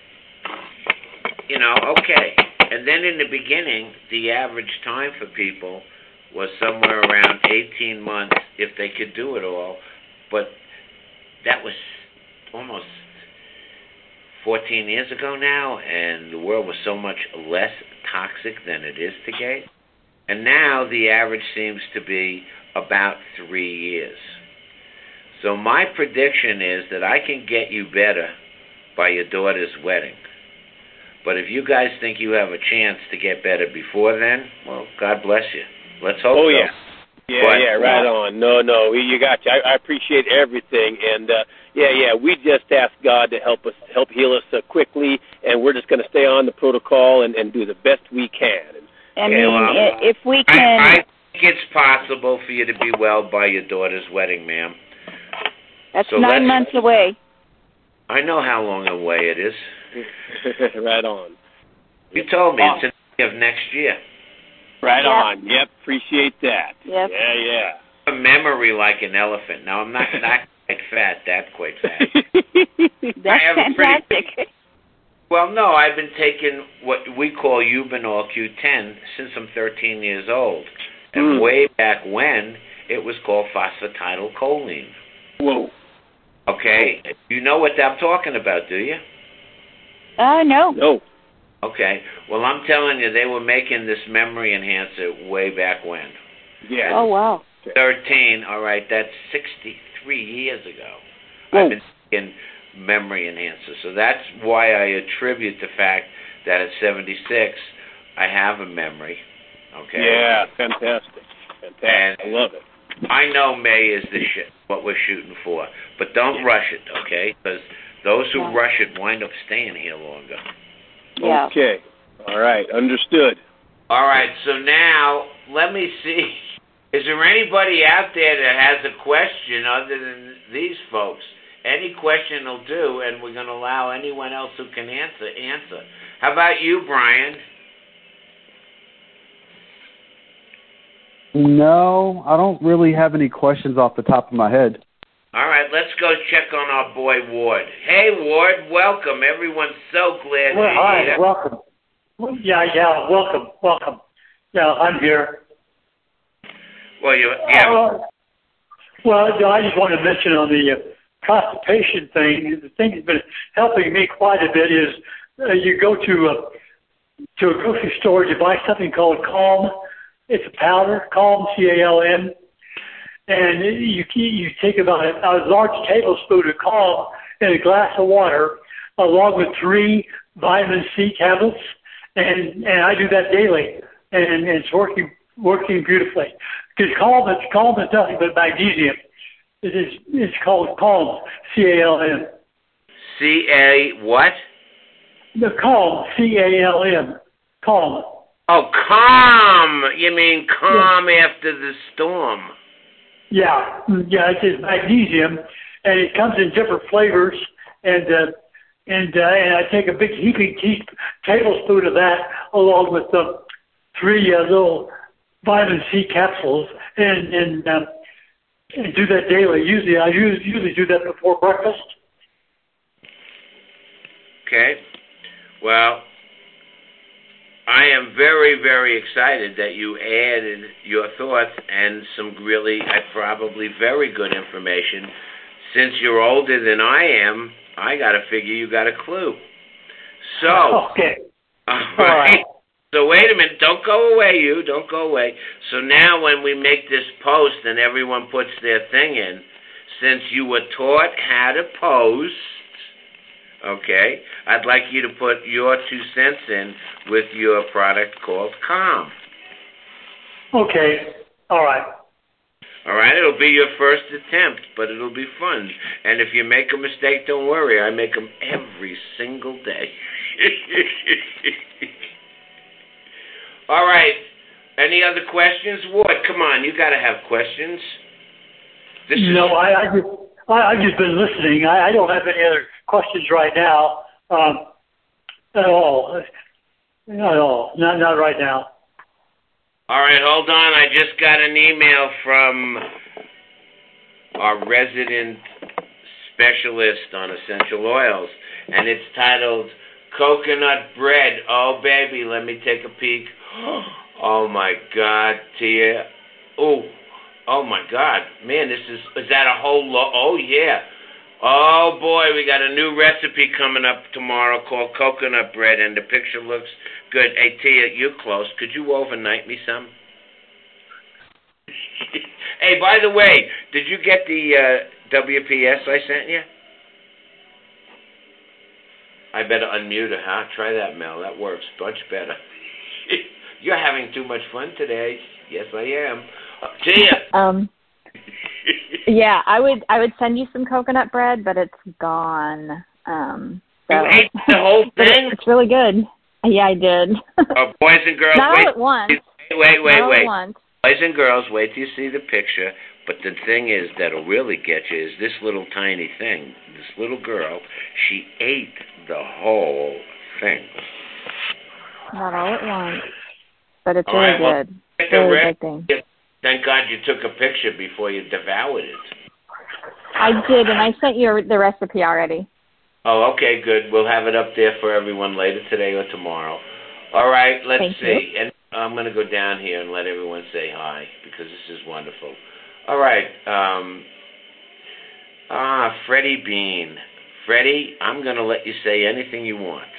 okay. And then in the beginning, the average time for people was somewhere around 18 months if they could do it all, but that was almost 14 years ago now, and the world was so much less toxic than it is today. And now the average seems to be about 3 years. So my prediction is that I can get you better by your daughter's wedding. But if you guys think you have a chance to get better before then, well, God bless you. Let's hope so. Oh, yeah. Yeah, right on. No, you got you. I appreciate everything, and we just ask God to help heal us quickly, and we're just going to stay on the protocol and do the best we can. If we can, I think it's possible for you to be well by your daughter's wedding, ma'am. That's 9 months away. I know how long away it is. Right on. You told me it's in the of next year. Right on. Yep, appreciate that. Yep. Yeah. A memory like an elephant. Now, I'm not quite fat, that quite fat. That's fantastic. Well, no, I've been taking what we call Ubanol Q10 since I'm 13 years old. And way back when, it was called phosphatidylcholine. Whoa. Okay? You know what I'm talking about, do you? No. No. Okay. Well, I'm telling you, they were making this memory enhancer way back when. Yeah. Oh, wow. 13. All right, that's 63 years ago. Whoa. I've been taking memory enhancer. So that's why I attribute the fact that at 76, I have a memory. Okay. Yeah, fantastic. And I love it. I know May is what we're shooting for, but don't rush it, okay? Because those who rush it wind up staying here longer. Yeah. Okay. All right. Understood. All right. So now let me see. Is there anybody out there that has a question other than these folks? Any question will do, and we're going to allow anyone else who can answer. How about you, Brian? No, I don't really have any questions off the top of my head. All right, let's go check on our boy Ward. Hey, Ward, welcome. Everyone's so glad you're hi, here. welcome. Yeah, welcome. Yeah, I'm here. Well, I just want to mention on the constipation thing, the thing that's been helping me quite a bit is you go to a grocery store, you buy something called Calm. It's a powder, Calm, C-A-L-M, and you take about a large tablespoon of Calm in a glass of water, along with 3 vitamin C tablets, and I do that daily, and it's working beautifully. Because Calm is nothing but magnesium. It's called Calm, C-A-L-M. C-A what? The Calm, C-A-L-M, Calm. Oh, calm. You mean calm after the storm. Yeah, it's magnesium, and it comes in different flavors, and I take a big heaping tablespoon of that along with 3 little vitamin C capsules, and do that daily. I usually do that before breakfast. Okay. Well, I am very, very excited that you added your thoughts and some really, probably very good information. Since you're older than I am, I got to figure you got a clue. So, okay. All right. So wait a minute. Don't go away. So now when we make this post and everyone puts their thing in, since you were taught how to post, okay, I'd like you to put your 2 cents in with your product called Calm. Okay. All right. All right, it'll be your first attempt, but it'll be fun. And if you make a mistake, don't worry. I make them every single day. All right. Any other questions? Ward, come on. You got to have questions. I've just been listening. I don't have any other questions right now. At all. Not right now. All right, hold on. I just got an email from our resident specialist on essential oils, and it's titled Coconut Bread. Oh, baby, let me take a peek. Oh, my God, Tia. Oh, my God. Man, is that a whole lot? Oh, yeah. Oh, boy, we got a new recipe coming up tomorrow called coconut bread, and the picture looks good. Hey, Tia, you're close. Could you overnight me some? Hey, by the way, did you get the WPS I sent you? I better unmute her, huh? Try that, Mel. That works much better. You're having too much fun today. Yes, I am. Tia. Yeah, I would send you some coconut bread, but it's gone. So. You ate the whole thing? It's really good. Yeah, I did. Boys and girls, Not wait. all at once. Wait. Not all at once. Boys and girls, wait till you see the picture. But the thing is that'll really get you is this little tiny thing. This little girl, she ate the whole thing. Not all at once, but it's All really right, well, good. Really good thing. Thank God you took a picture before you devoured it. I did, and I sent you the recipe already. Oh, okay, good. We'll have it up there for everyone later today or tomorrow. All right, let's see. And I'm going to go down here and let everyone say hi because this is wonderful. All right. Freddie Bean. Freddie, I'm going to let you say anything you want.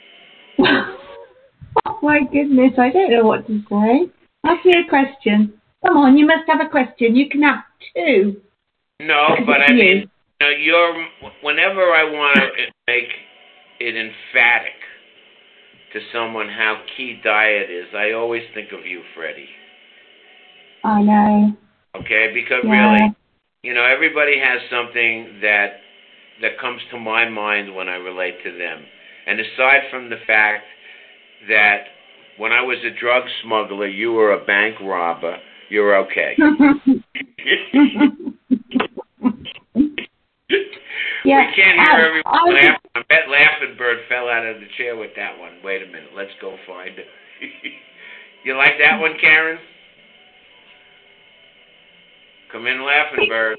Oh, my goodness, I don't know what to say. Ask me a question. Come on, you must have a question. You can have 2. No, but I mean, whenever I want to make it emphatic, to someone how key diet is, I always think of you, Freddie. I know. Okay, because really, everybody has something that comes to my mind when I relate to them. And aside from the fact that when I was a drug smuggler, you were a bank robber, you're okay. Yeah, we can't hear everyone laugh. I bet Laughing Bird fell out of the chair with that one. Wait a minute. Let's go find it. You like that one, Karen? Come in, Laughing Bird.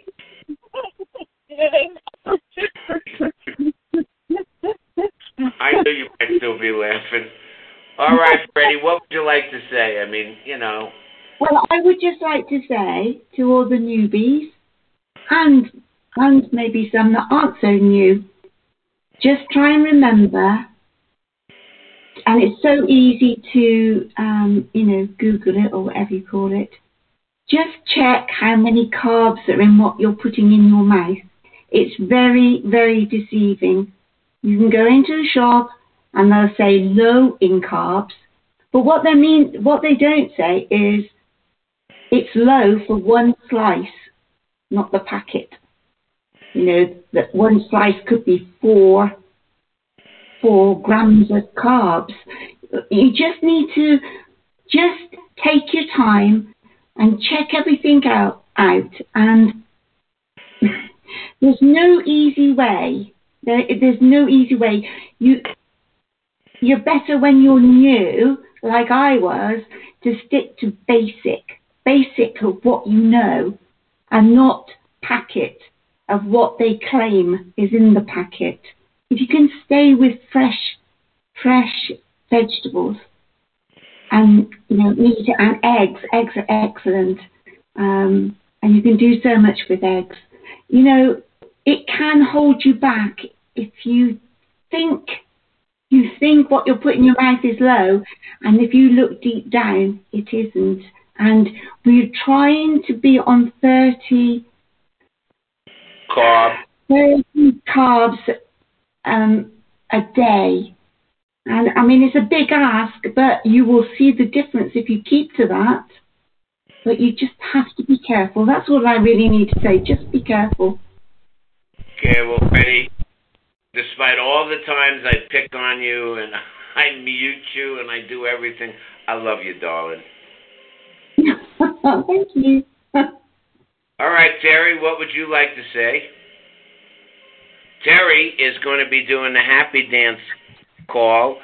I knew you might still be laughing. All right, Freddie, what would you like to say? I mean, Well, I would just like to say to all the newbies and maybe some that aren't so new, just try and remember, and it's so easy to, Google it or whatever you call it, just check how many carbs are in what you're putting in your mouth. It's very, very deceiving. You can go into a shop and they'll say low in carbs, but what they don't say is it's low for one slice, not the packet. That one slice could be 4 grams of carbs. You just need to just take your time and check everything out. And there's no easy way. There's no easy way. You're better when you're new, like I was, to stick to basic of what you know, and not packet of what they claim is in the packet. If you can stay with fresh vegetables and meat and eggs are excellent, and you can do so much with eggs. It can hold you back if you think what you're putting in your mouth is low, and if you look deep down, it isn't. And we're trying to be on 30 carbs a day. And I mean, it's a big ask, but you will see the difference if you keep to that. But you just have to be careful. That's all I really need to say. Just be careful. Okay, well, Freddie, despite all the times I pick on you and I mute you and I do everything, I love you, darling. Thank you. All right, Terry, what would you like to say? Terry is going to be doing the Happy Dance call,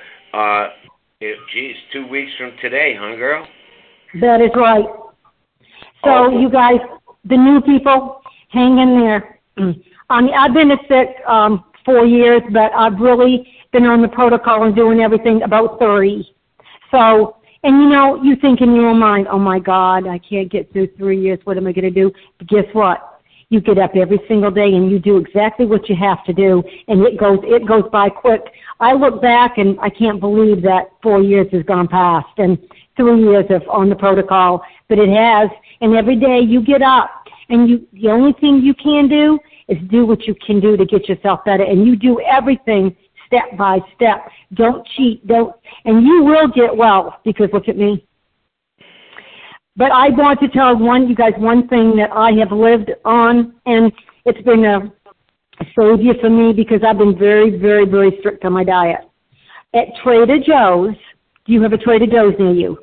2 weeks from today, huh, girl? That is right. So you guys, the new people, hang in there. I've been sick 4 years, but I've really been on the protocol and doing everything about 30. So, and you think in your own mind, oh my God, I can't get through 3 years. What am I going to do? But guess what? You get up every single day and you do exactly what you have to do, and it goes by quick. I look back and I can't believe that 4 years has gone past and 3 years on the protocol, but it has. And every day you get up, and the only thing you can do is do what you can do to get yourself better, and you do everything step by step. Don't cheat, and you will get well, because look at me. But I want to tell you guys one thing that I have lived on, and it's been a savior for me, because I've been very, very, very strict on my diet. At Trader Joe's, do you have a Trader Joe's near you?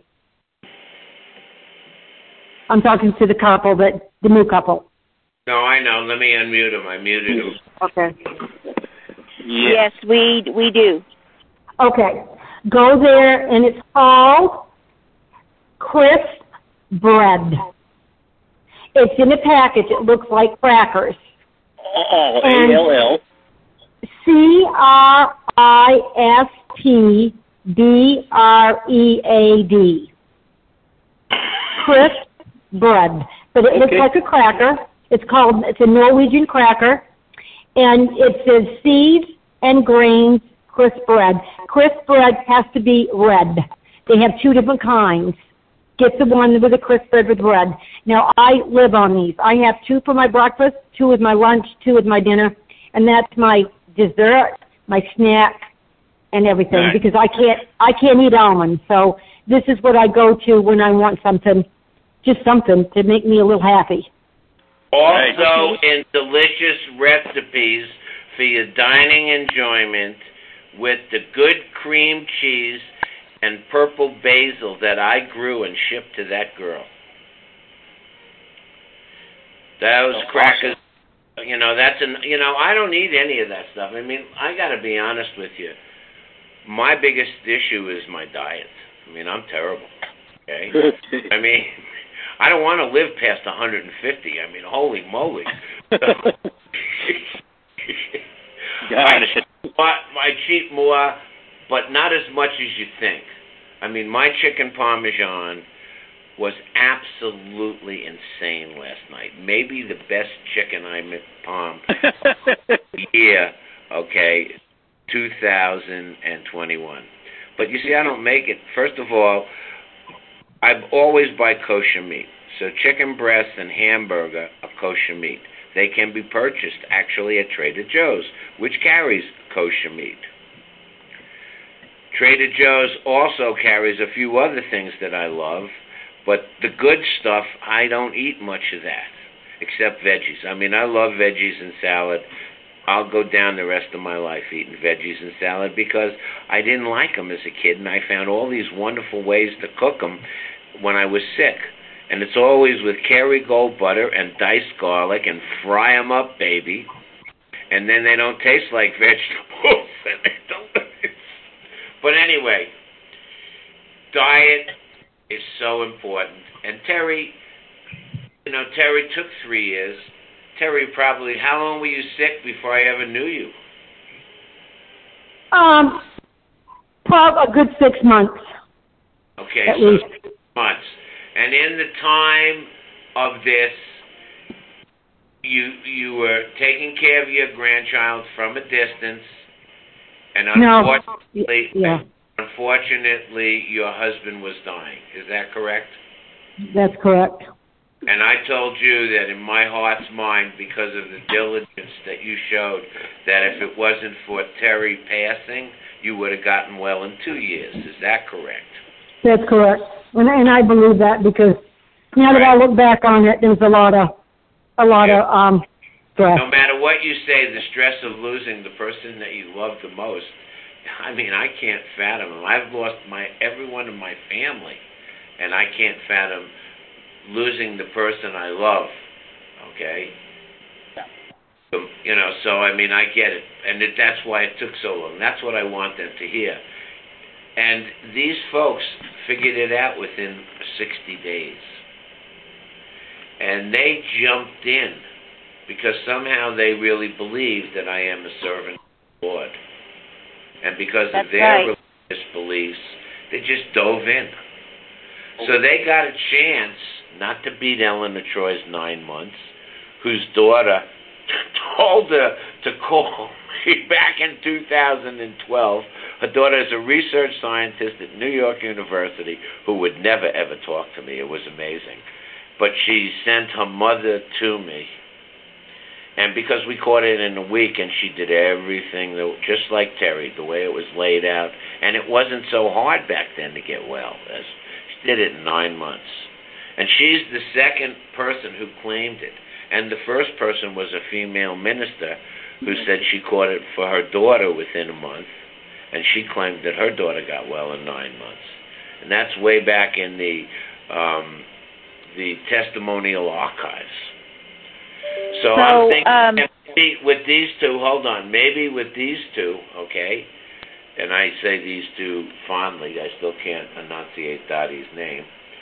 I'm talking to the couple, the new couple. No, I know. Let me unmute him. I muted him. Okay. Yes, we do. Okay. Go there, and it's called Crisp Bread. It's in a package. It looks like crackers. Oh, A-L-L. CRISPBREAD. Crisp Bread. But it looks like a cracker. It's a Norwegian cracker. And it says seeds and grains, crisp bread. Crisp bread has to be red. They have 2 different kinds. Get the one with the crisp bread with bread. Now, I live on these. I have 2 for my breakfast, 2 with my lunch, 2 with my dinner. And that's my dessert, my snack, and everything Right. because I can't eat almonds. So this is what I go to when I want something, just something to make me a little happy. Also, in delicious recipes for your dining enjoyment with the good cream cheese and purple basil that I grew and shipped to that girl. Those crackers, you know, I don't eat any of that stuff. I mean, I got to be honest with you. My biggest issue is my diet. I mean, I'm terrible. Okay? I mean, I don't want to live past 150. I mean, holy moly. I cheat more, but not as much as you think. I mean, my chicken parmesan was absolutely insane last night. Maybe the best chicken I palmed year, 2021. But you see, I don't make it. First of all, I always buy kosher meat. So chicken breast and hamburger are kosher meat. They can be purchased actually at Trader Joe's, which carries kosher meat. Trader Joe's also carries a few other things that I love, but the good stuff, I don't eat much of that, except veggies. I mean, I love veggies and salad. I'll go down the rest of my life eating veggies and salad because I didn't like them as a kid, and I found all these wonderful ways to cook them when I was sick. And it's always with Kerrygold butter and diced garlic and fry them up, baby. And then they don't taste like vegetables. And they don't. But anyway, diet is so important. And Terry took 3 years. Terry, probably, how long were you sick before I ever knew you? Probably a good 6 months. Okay, at so least. 6 months. And in the time of this, you were taking care of your grandchild from a distance, and unfortunately, your husband was dying. Is that correct? That's correct. And I told you that in my heart's mind, because of the diligence that you showed, that if it wasn't for Terry passing, you would have gotten well in 2 years. Is that correct? That's correct. And I believe that because now that I look back on it, there's a lot of stress. No matter what you say, the stress of losing the person that you love the most, I mean, I can't fathom them. I've lost everyone in my family, and I can't fathom losing the person I love, okay? So, I mean, I get it. And that's why it took so long. That's what I want them to hear. And these folks figured it out within 60 days. And they jumped in because somehow they really believe that I am a servant of the Lord. And because of their religious beliefs, they just dove in. So they got a chance not to beat Ellen of Troy's 9 months, whose daughter told her to call me back in 2012. Her daughter is a research scientist at New York University who would never, ever talk to me. It was amazing. But she sent her mother to me. And because we caught it in a week, and she did everything, just like Terry, the way it was laid out. And it wasn't so hard back then to get well. She did it in 9 months. And she's the second person who claimed it. And the first person was a female minister who said she caught it for her daughter within a month. And she claimed that her daughter got well in 9 months. And that's way back in the testimonial archives. So I'm thinking maybe with these two, hold on, maybe with these two, okay, and I say these two fondly, I still can't enunciate Dottie's name.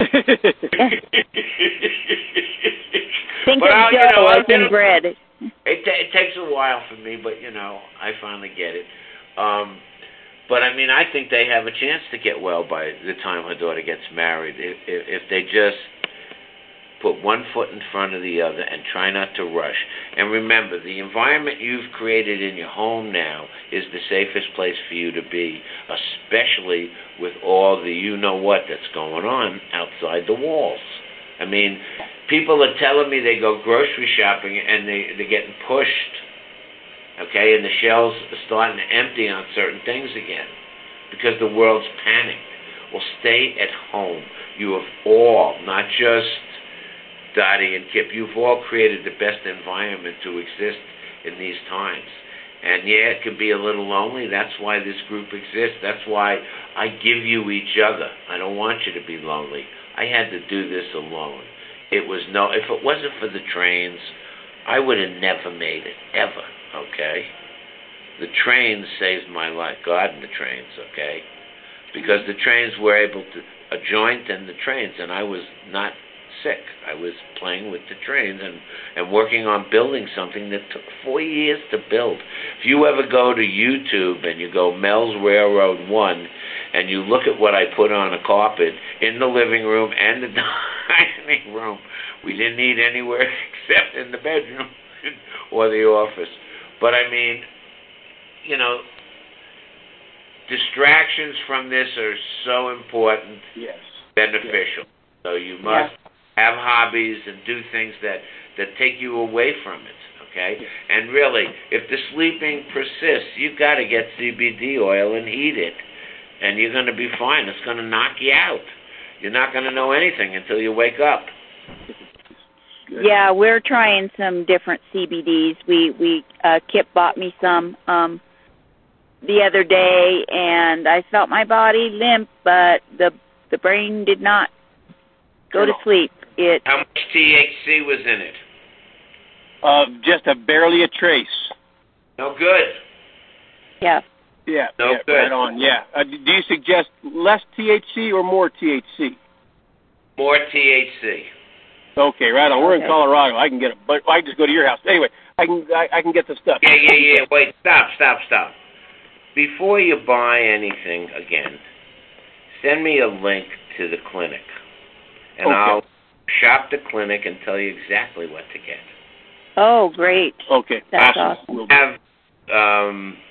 Think of Joe as in bread. It takes a while for me, but, I finally get it. But, I mean, I think they have a chance to get well by the time her daughter gets married if they just put one foot in front of the other and try not to rush. And remember, the environment you've created in your home now is the safest place for you to be, especially with all the you-know-what that's going on outside the walls. I mean, people are telling me they go grocery shopping and they're getting pushed, okay, and the shelves are starting to empty on certain things again. because the world's panicked. Well, stay at home. You have all, not just Dottie and Kip, you've all created the best environment to exist in these times. And yeah, it can be a little lonely. That's why this group exists. That's why I give you each other. I don't want you to be lonely. I had to do this alone. If it wasn't for the trains, I would have never made it, ever, okay? The trains saved my life. God and the trains, okay? Because the trains were able to, a joint and the trains, and I was not sick. I was playing with the trains and working on building something that took 4 years to build. If you ever go to YouTube and you go Mel's Railroad 1 and you look at what I put on a carpet in the living room and the dining room, we didn't eat anywhere except in the bedroom or the office. But I mean, you know, distractions from this are so important, beneficial. So you must have hobbies and do things that take you away from it, okay? And really, if the sleeping persists, you've got to get CBD oil and eat it, and you're going to be fine. It's going to knock you out. You're not going to know anything until you wake up. Yeah, we're trying some different CBDs. Kip bought me some the other day, and I felt my body limp, but the brain did not go to sleep. How much THC was in it? Just barely a trace. No good. Yeah. Yeah. No good. Right on. Yeah. Do you suggest less THC or more THC? More THC. Okay, right on. We're in Colorado. I can get it, but I just go to your house. Anyway, I can get the stuff. Yeah. Wait, stop. Before you buy anything again, send me a link to the clinic, and I'll shop the clinic and tell you exactly what to get. Oh, great. Okay. That's awesome. Have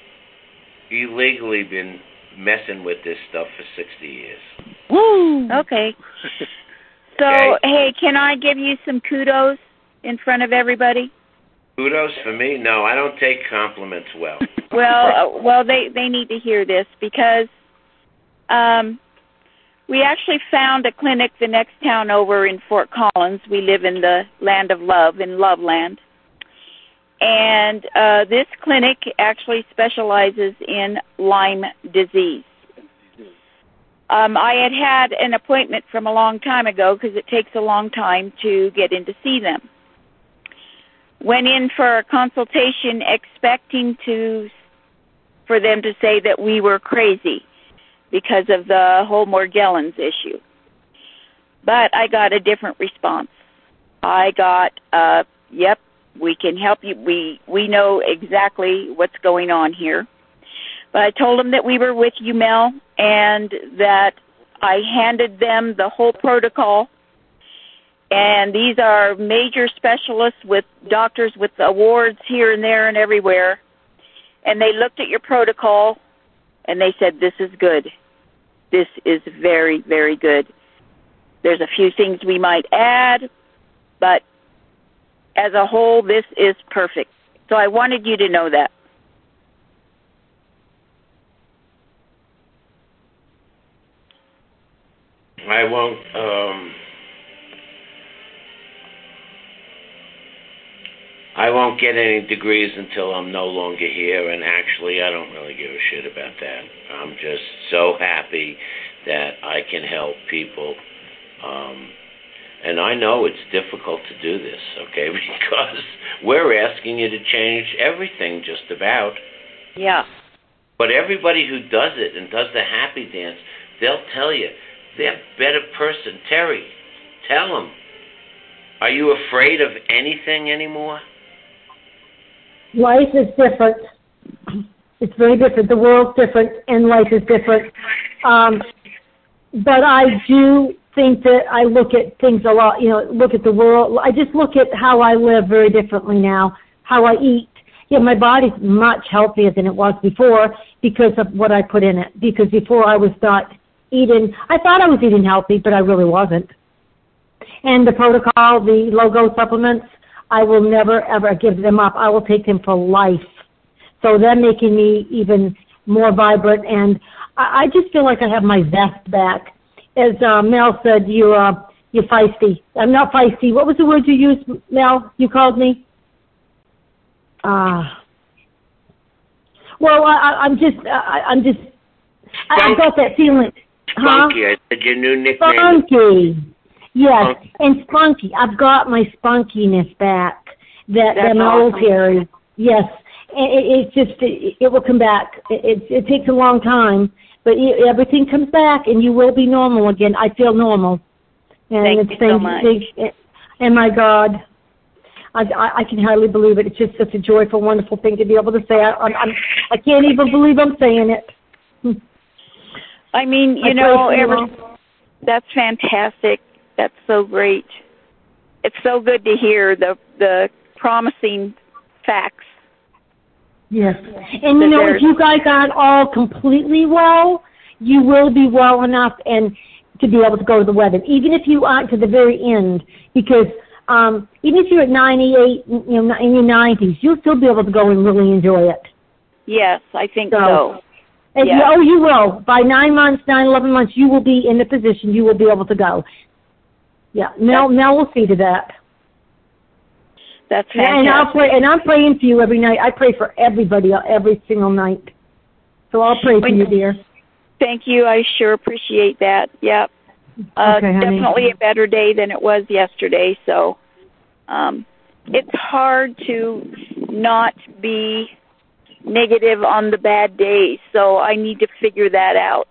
illegally been messing with this stuff for 60 years. Woo! Okay. So, hey, can I give you some kudos in front of everybody? Kudos for me? No, I don't take compliments well. Well, they need to hear this because we actually found a clinic the next town over in Fort Collins. We live in the land of love, in Loveland. And this clinic actually specializes in Lyme disease. I had an appointment from a long time ago because it takes a long time to get in to see them. Went in for a consultation expecting for them to say that we were crazy because of the whole Morgellons issue. But I got a different response. I got, yep, we can help you. We know exactly what's going on here. But I told them that we were with you, Mel, and that I handed them the whole protocol. And these are major specialists with doctors with awards here and there and everywhere. And they looked at your protocol, and they said, this is good. This is very, very good. There's a few things we might add, but as a whole, this is perfect. So I wanted you to know that. I won't get any degrees until I'm no longer here, and actually I don't really give a shit about that. I'm just so happy that I can help people. And I know it's difficult to do this, okay, because we're asking you to change everything just about. Yeah. But everybody who does it and does the happy dance, they'll tell you, they're a better person. Terry, tell them. Are you afraid of anything anymore? Life is different. It's very different. The world's different, and life is different. But I do think that I look at things a lot, look at the world. I just look at how I live very differently now, how I eat. Yeah, my body's much healthier than it was before because of what I put in it. Because before I thought I was eating healthy, but I really wasn't. And the protocol, the logo supplements, I will never, ever give them up. I will take them for life. So they're making me even more vibrant, and I just feel like I have my zest back. As Mel said, you're feisty. I'm not feisty. What was the word you used, Mel? You called me? Well, I've got that feeling. Spunky, I said your new nickname. Spunky. Yes, and spunky. I've got my spunkiness back. That military. Yes, it will come back. It takes a long time, but everything comes back, and you will be normal again. I feel normal. And Thank you so much. And my God, I can hardly believe it. It's just such a joyful, wonderful thing to be able to say. I can't even believe I'm saying it. I mean, that's fantastic. That's so great. It's so good to hear the promising facts. Yes. And if you guys aren't all completely well, you will be well enough and to be able to go to the wedding, even if you aren't to the very end, because even if you're at 98, in your 90s, you'll still be able to go and really enjoy it. Yes, I think so. And you will. By 11 months, you will be in the position you will be able to go. Yeah, Mel will see to that. That's fantastic. And I'm praying for you every night. I pray for everybody every single night. So I'll pray for you, dear. Thank you. I sure appreciate that. Yep. Definitely a better day than it was yesterday. So it's hard to not be negative on the bad days. So I need to figure that out.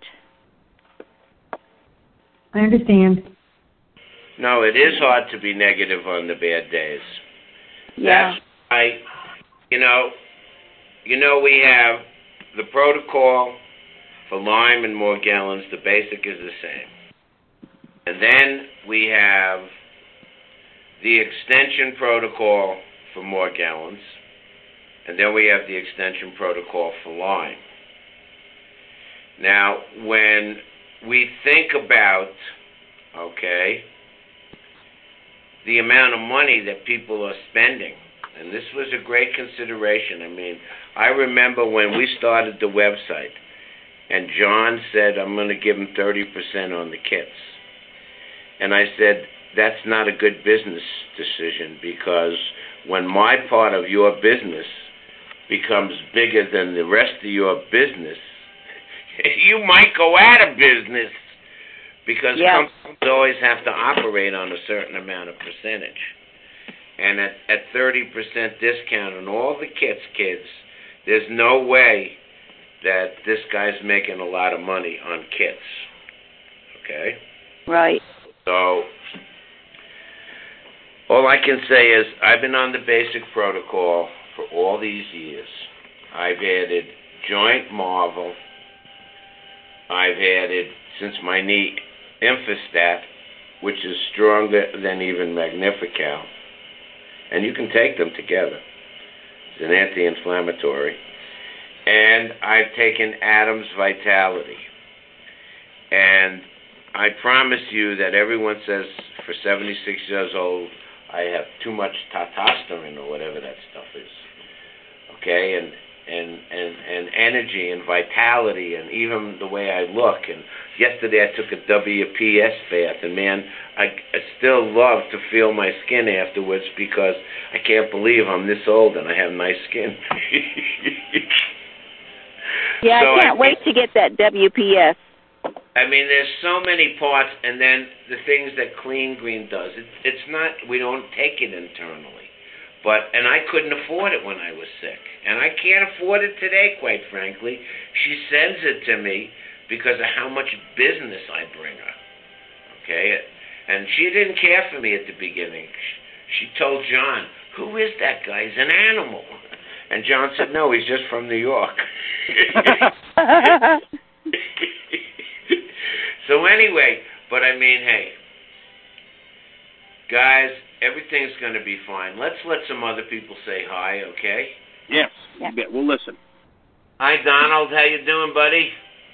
I understand. No, it is hard to be negative on the bad days. Yeah. That's we have the protocol for Lyme and Morgellons. The basic is the same. And then we have the extension protocol for Morgellons. And then we have the extension protocol for Lyme. Now, when we think about, the amount of money that people are spending, and this was a great consideration. I mean, I remember when we started the website, and John said, I'm going to give him 30% on the kits. And I said, that's not a good business decision, because when my part of your business becomes bigger than the rest of your business, you might go out of business, because companies always have to operate on a certain amount of percentage. And at 30% discount on all the kits, kids, there's no way that this guy's making a lot of money on kits. Okay? Right. So all I can say is I've been on the basic protocol for all these years. I've added Joint Marvel. I've added, since my knee, Infostat, which is stronger than even Magnifical. And you can take them together. It's an anti-inflammatory. And I've taken Adam's Vitality. And I promise you that everyone says for 76 years old, I have too much testosterone or whatever that stuff is. Okay? And energy and vitality and even the way I look. And yesterday I took a WPS bath, and man, I still love to feel my skin afterwards, because I can't believe I'm this old and I have nice skin. Yeah, so I can't wait to get that WPS. I mean, there's so many parts, and then the things that Clean Green does. It's not, we don't take it internally. And I couldn't afford it when I was sick. And I can't afford it today, quite frankly. She sends it to me because of how much business I bring her. Okay? And she didn't care for me at the beginning. She told John, who is that guy? He's an animal. And John said, no, he's just from New York. So anyway, but I mean, hey, guys, everything's going to be fine. Let's let some other people say hi, okay? Yes. Yeah. We'll listen. Hi, Donald. How you doing, buddy?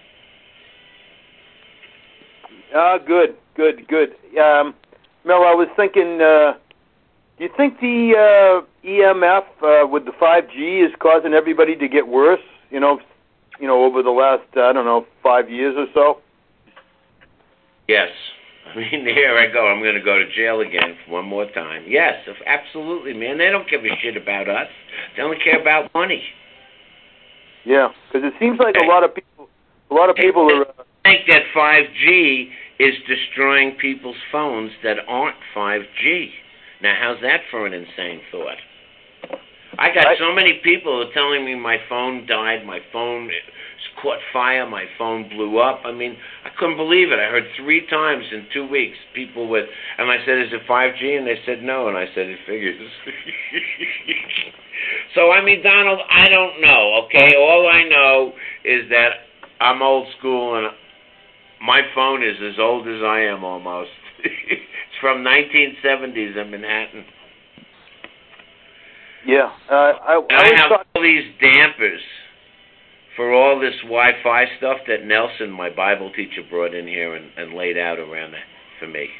Good. Mel, I was thinking, do you think the EMF with the 5G is causing everybody to get worse? over the last, 5 years or so? Yes. I mean, here I go. I'm going to go to jail again for one more time. Yes, absolutely, man. They don't give a shit about us. They only care about money. Yeah, because it seems like a lot of people are. I think that 5G is destroying people's phones that aren't 5G. Now, how's that for an insane thought? I got so many people telling me my phone died, my phone caught fire, my phone blew up. I mean, I couldn't believe it. I heard 3 times in 2 weeks people with, and I said, is it 5G? And they said no, and I said, it figures. So, I mean, Donald, I don't know, okay? All I know is that I'm old school, and my phone is as old as I am almost. It's from 1970s in Manhattan. Yeah. I have all these dampers for all this Wi-Fi stuff that Nelson, my Bible teacher, brought in here and laid out around for me.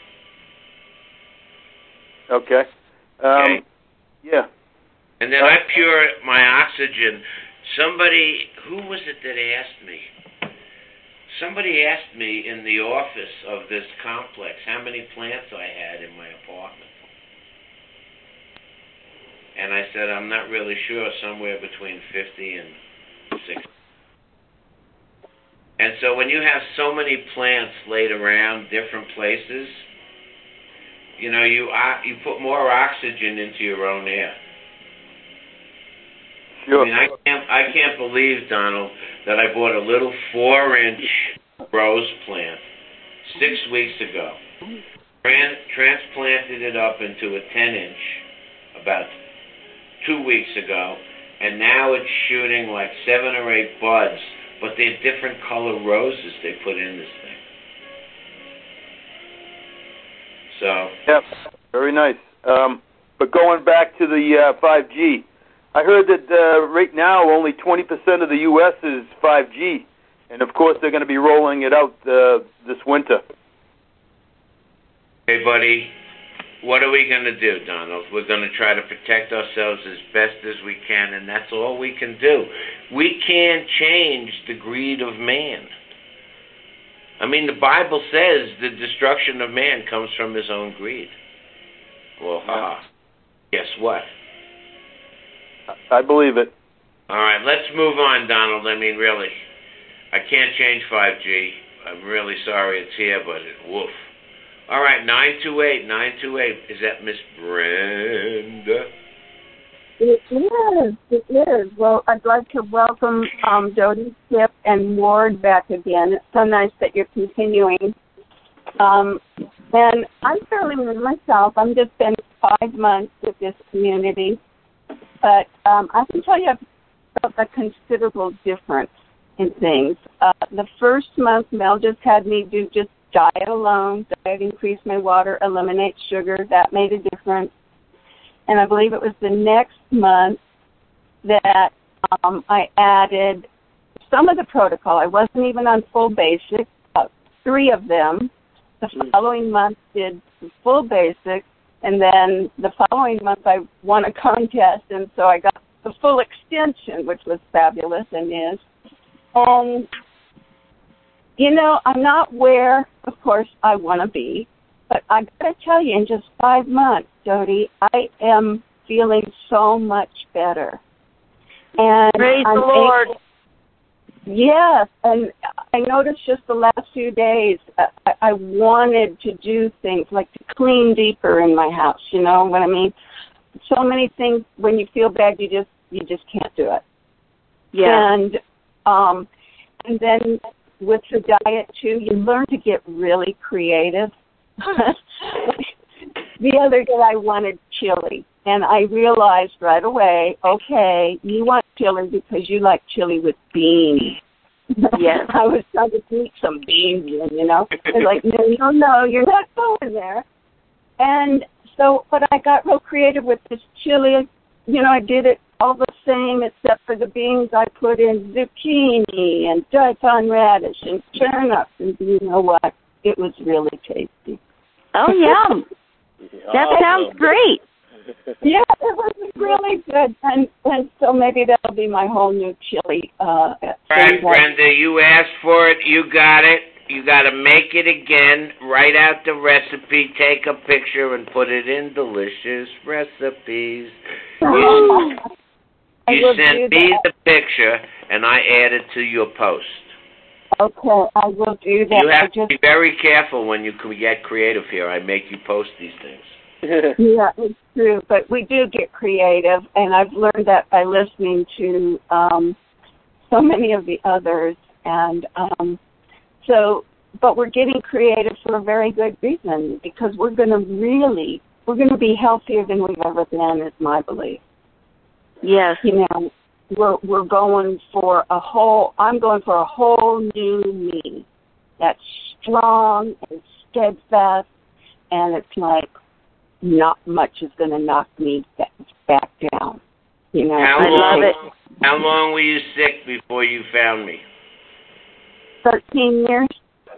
Okay. Okay. Yeah. And then I pure my oxygen. Somebody, who was it that asked me? Somebody asked me in the office of this complex how many plants I had in my apartment. And I said, I'm not really sure, somewhere between 50 and 60. And so when you have so many plants laid around different places, you put more oxygen into your own air. Sure. I mean, I can't believe, Donald, that I bought a little 4-inch rose plant 6 weeks ago, transplanted it up into a 10-inch about 2 weeks ago, and now it's shooting like 7 or 8 buds, but they're different color roses they put in this thing. So. Yep, very nice. But going back to the 5G, I heard that right now only 20% of the U.S. is 5G, and of course they're going to be rolling it out this winter. Hey, buddy, what are we going to do, Donald? We're going to try to protect ourselves as best as we can, and that's all we can do. We can't change the greed of man. I mean, the Bible says the destruction of man comes from his own greed. Well, guess what? I believe it. All right, let's move on, Donald. I mean, really, I can't change 5G. I'm really sorry it's here, but woof. All right, 928. Is that Miss Brenda? It is. Well, I'd like to welcome Dodie, Skip, and Ward back again. It's so nice that you're continuing. And I'm fairly new myself. I've just been 5 months with this community. But I can tell you I've felt a considerable difference in things. The first month, Mel just had me do just diet alone. Diet, increase my water, eliminate sugar. That made a difference. And I believe it was the next month that I added some of the protocol. I wasn't even on full basic, 3 of them. The following month did the full basic. And then the following month I won a contest, and so I got the full extension, which was fabulous and is. And, I'm not where, of course, I want to be, but I got to tell you, in just 5 months, Dodie, I am feeling so much better. And praise the Lord. Yes, and I noticed just the last few days I wanted to do things like to clean deeper in my house, you know what I mean? So many things, when you feel bad, you just can't do it. Yeah. And then with the diet, too, you learn to get really creative. The other day I wanted chili, and I realized right away, okay, you want chili because you like chili with beans. Yes. I was trying to sneak some beans in, It's like, no, you're not going there. And so, but I got real creative with this chili. I did it all the same except for the beans. I put in zucchini and daikon radish and turnips, and you know what? It was really tasty. Oh, yum. That sounds great. Yeah, it was really good, and so maybe that'll be my whole new chili. Right, Brenda, you asked for it, you got it. You got to make it again, write out the recipe, take a picture, and put it in Delicious Recipes. You send me the picture, and I add it to your post. Okay, I will do that. You have to be very careful when you get creative here. I make you post these things. Yeah, it's true, but we do get creative, and I've learned that by listening to so many of the others, and but we're getting creative for a very good reason, because we're going to be healthier than we've ever been, is my belief. Yes. You know, we're going for I'm going for a whole new me that's strong and steadfast, and it's like not much is going to knock me back down. You know, I love it. How long were you sick before you found me? 13 years.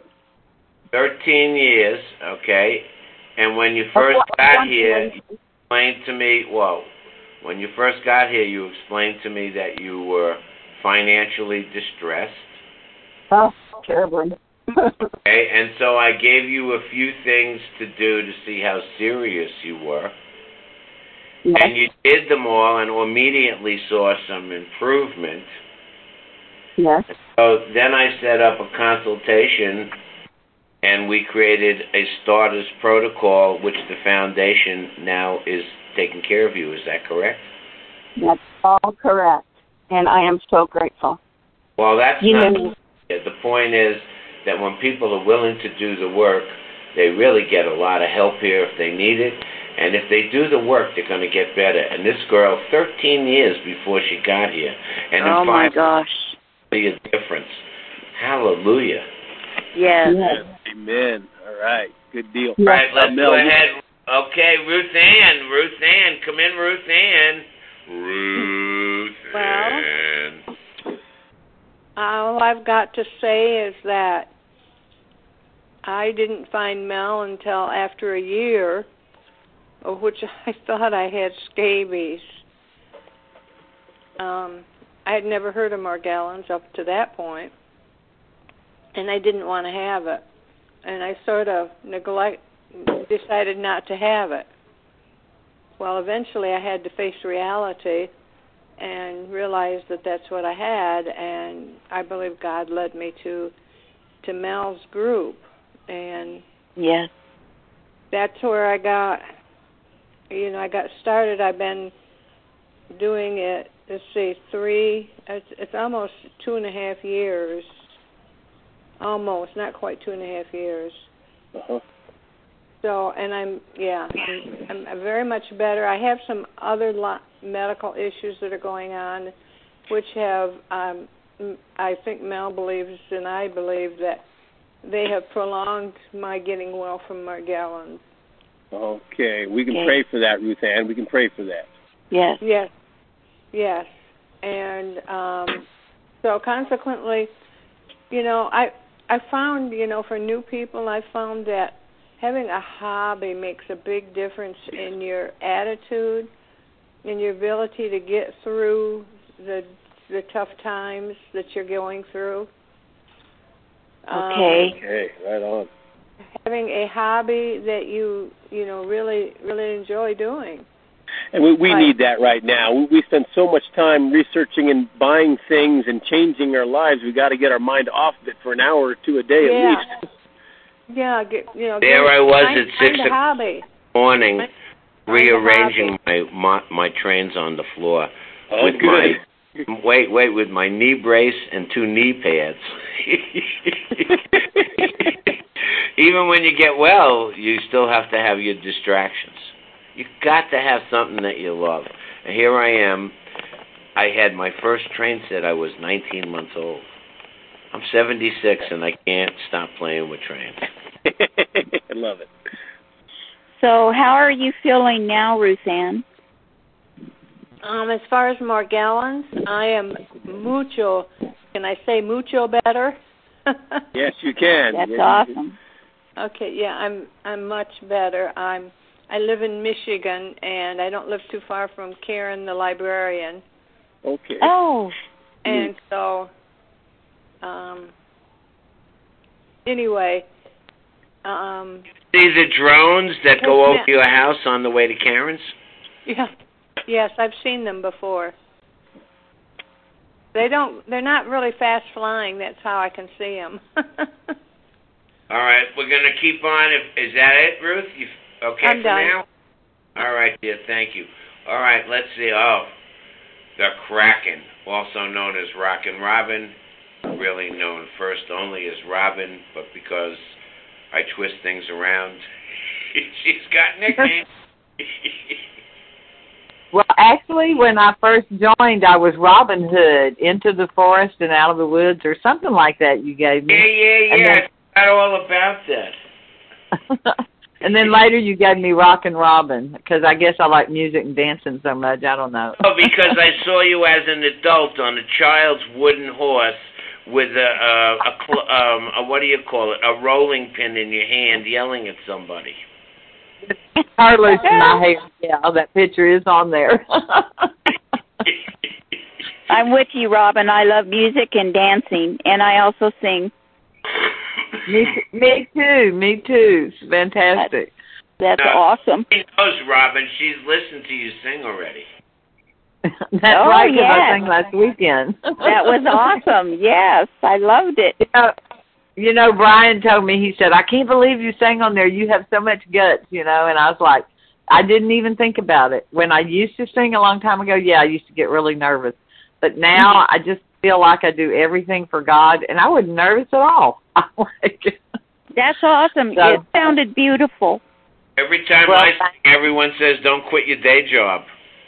13 years, okay. And when you first got here, you explained to me, when you first got here, you explained to me that you were financially distressed. Oh, terribly. Okay, and so I gave you a few things to do to see how serious you were. Yes. And you did them all and immediately saw some improvement. Yes. So then I set up a consultation, and we created a starters protocol, which the foundation now is taking care of you. Is that correct? That's all correct, and I am so grateful. Well, that's not the point. Is that when people are willing to do the work, they really get a lot of help here if they need it. And if they do the work, they're going to get better. And this girl, 13 years before she got here, and oh my gosh, see a difference. Hallelujah. Yes. Amen. All right. Good deal. All right, let's go ahead. Okay, Ruth Ann, come in, Ruth Ann. Well, all I've got to say is that I didn't find Mel until after a year, of which I thought I had scabies. I had never heard of Morgellons up to that point, and I didn't want to have it. And I sort of decided not to have it. Well, eventually I had to face reality and realize that that's what I had, and I believe God led me to Mel's group, and yes, that's where I got started. I've been doing it, let's see, it's almost 2.5 years, almost, not quite 2.5 years. Uh-huh. So, and I'm very much better. I have some other medical issues that are going on, which have, I think Mel believes, and I believe that they have prolonged my getting well from Morgellons. Okay, we can pray for that, Ruth Ann. We can pray for that. Yes. Yes. And so consequently, I found, for new people, I found that having a hobby makes a big difference in your attitude, in your ability to get through the tough times that you're going through. Okay, right on. Having a hobby that you really, really enjoy doing. And we need that right now. We spend so much time researching and buying things and changing our lives. We got to get our mind off of it for an hour or two a day at least. Yeah, there I was at 6 o'clock in the morning, rearranging my trains on the floor with with my knee brace and 2 knee pads. Even when you get well, you still have to have your distractions. You've got to have something that you love. And here I am. I had my first train set. I was 19 months old. I'm 76, and I can't stop playing with trains. I love it. So how are you feeling now, Ruth Ann? As far as Morgellons, I am mucho better? Yes, you can. That's awesome. Okay, yeah, I'm much better. I live in Michigan, and I don't live too far from Karen, the librarian. Okay. Oh. And so, anyway. See the drones that go over your house on the way to Karen's? Yeah. Yes, I've seen them before. They're not really fast flying. That's how I can see them. All right, we're going to keep on. Is that it, Ruth? You okay I'm for done. now? All right, dear, thank you. All right, let's see. Oh, the Kraken, also known as Rockin' Robin, really known first only as Robin, but because I twist things around, she's got nicknames. Well, actually, when I first joined, I was Robin Hood, into the forest and out of the woods, or something like that you gave me. Yeah. I forgot all about that. And then later you gave me Rockin' Robin, because I guess I like music and dancing so much. I don't know. Oh, because I saw you as an adult on a child's wooden horse with a what do you call it? A rolling pin in your hand, yelling at somebody. Carlos in my hair. Yeah, that picture is on there. I'm with you, Robin. I love music and dancing, and I also sing. Me too. It's fantastic. That's awesome. She knows, Robin. She's listened to you sing already. That's right, because I sang last weekend. That was awesome. Yes, I loved it. You know, Brian told me, he said, I can't believe you sang on there. You have so much guts, and I was like, I didn't even think about it. When I used to sing a long time ago, I used to get really nervous. But now I just feel like I do everything for God, and I wasn't nervous at all. That's awesome. So, it sounded beautiful. Every time I sing, everyone says, don't quit your day job.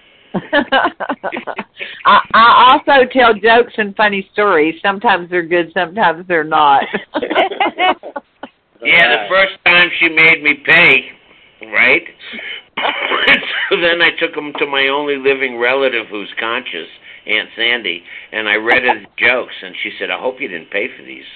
I also tell jokes and funny stories. Sometimes they're good, sometimes they're not. Yeah, the first time she made me pay, right? So then I took him to my only living relative who's conscious, Aunt Sandy, and I read her the jokes, and she said, I hope you didn't pay for these.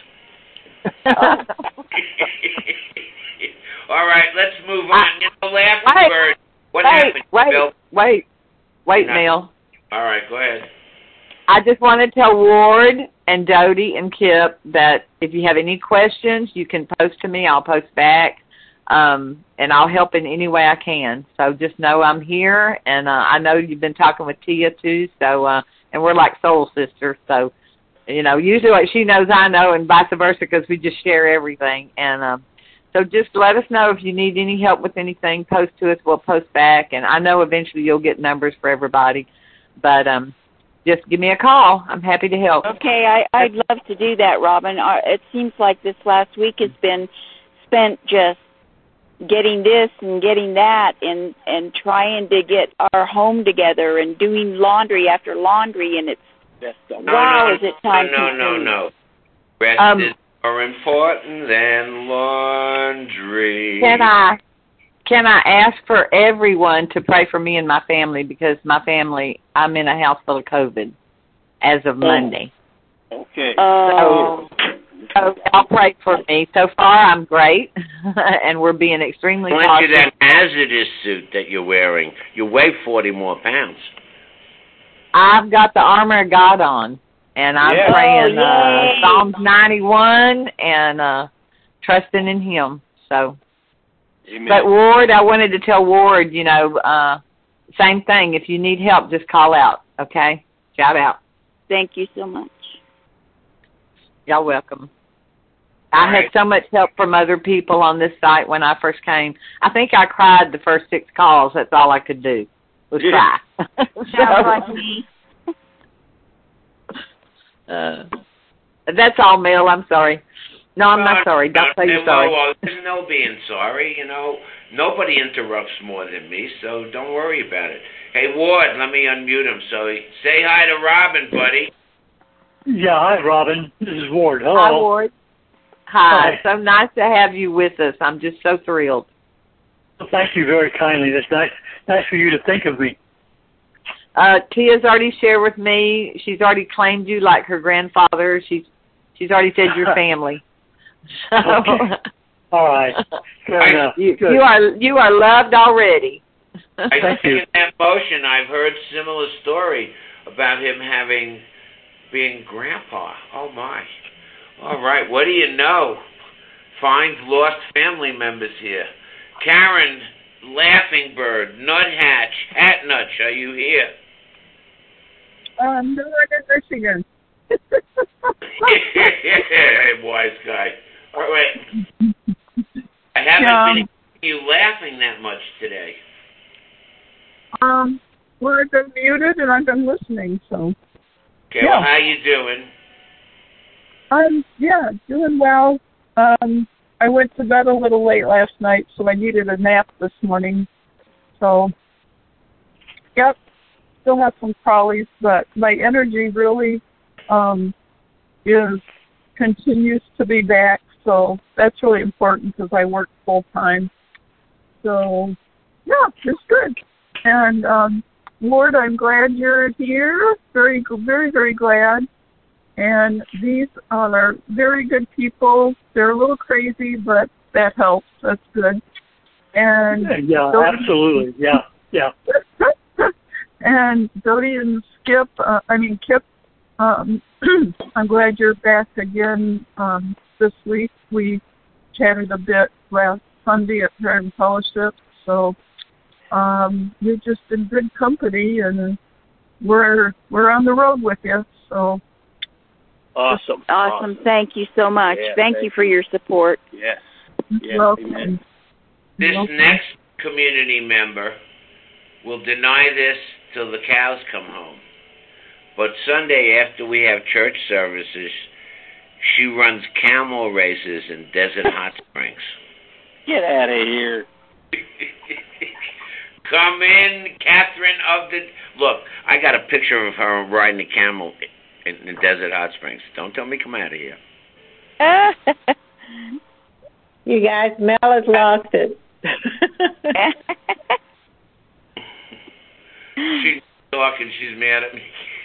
All right, let's move on. The last word. What happened, Bill? Wait, Neil. All right, go ahead. I just want to tell Ward and Dodie and Kip that if you have any questions, you can post to me. I'll post back, and I'll help in any way I can. So just know I'm here, and I know you've been talking with Tia, too, so and we're like soul sisters. So, usually what she knows I know and vice versa because we just share everything. And so just let us know if you need any help with anything. Post to us. We'll post back. And I know eventually you'll get numbers for everybody. But just give me a call. I'm happy to help. Okay, I'd love to do that, Robin. It seems like this last week has been spent just getting this and getting that and trying to get our home together and doing laundry after laundry. And it's, is it time No. Rest is more important than laundry. Can I ask for everyone to pray for me and my family because my family, I'm in a house full of COVID as of Monday. Okay. So I'll pray for me. So far, I'm great, and we're being extremely cautious. cautious. That hazardous suit that you're wearing, you weigh 40 more pounds. I've got the armor of God on, and I'm praying Psalms 91 and trusting in Him. So. Amen. But Ward, I wanted to tell Ward, same thing. If you need help, just call out, okay? Shout out. Thank you so much. You're welcome. I had so much help from other people on this site when I first came. I think I cried the first 6 calls. That's all I could do was cry. Sounds like me. That's all, Mel. I'm sorry. No, I'm not sorry. Don't say you're sorry. Well, there's no being sorry, Nobody interrupts more than me, so don't worry about it. Hey, Ward, let me unmute him. So say hi to Robin, buddy. Yeah, hi, Robin. This is Ward. Hello. Hi, Ward. Hi. So nice to have you with us. I'm just so thrilled. Well, thank you very kindly. That's nice for you to think of me. Tia's already shared with me. She's already claimed you like her grandfather. She's already said you're family. So, okay. All right. Fair enough. You Good. you are loved already. I think in that motion, I've heard similar story about him being grandpa. Oh my! All right, what do you know? Finds lost family members here. Karen, Laughing Bird, Nuthatch, Hatnutch, are you here? No, I'm in Michigan. Hey, wise guy. All right. I haven't been hearing you laughing that much today. Well, I've been muted and I've been listening, so. Okay, well, how you doing? I'm doing well. I went to bed a little late last night, so I needed a nap this morning. So, yep, still have some crawlies, but my energy really continues to be back. So that's really important because I work full time. So, yeah, it's good. And Lord, I'm glad you're here. Very, very, very glad. And these are very good people. They're a little crazy, but that helps. That's good. And absolutely. Yeah. And Dodie and Kip, I'm glad you're back again this week. We chatted a bit last Sunday at Parent Fellowship, so you're just in good company, and we're on the road with you. So awesome. Thank you so much. Yeah, thank you for your support. Yes. You're welcome. Amen. This next community member will deny this till the cows come home. But Sunday, after we have church services, she runs camel races in Desert Hot Springs. Get out of here. Come in, Catherine of the... Look, I got a picture of her riding a camel in the Desert Hot Springs. Don't tell me come out of here. You guys, Mel has lost it. She's talking. She's mad at me.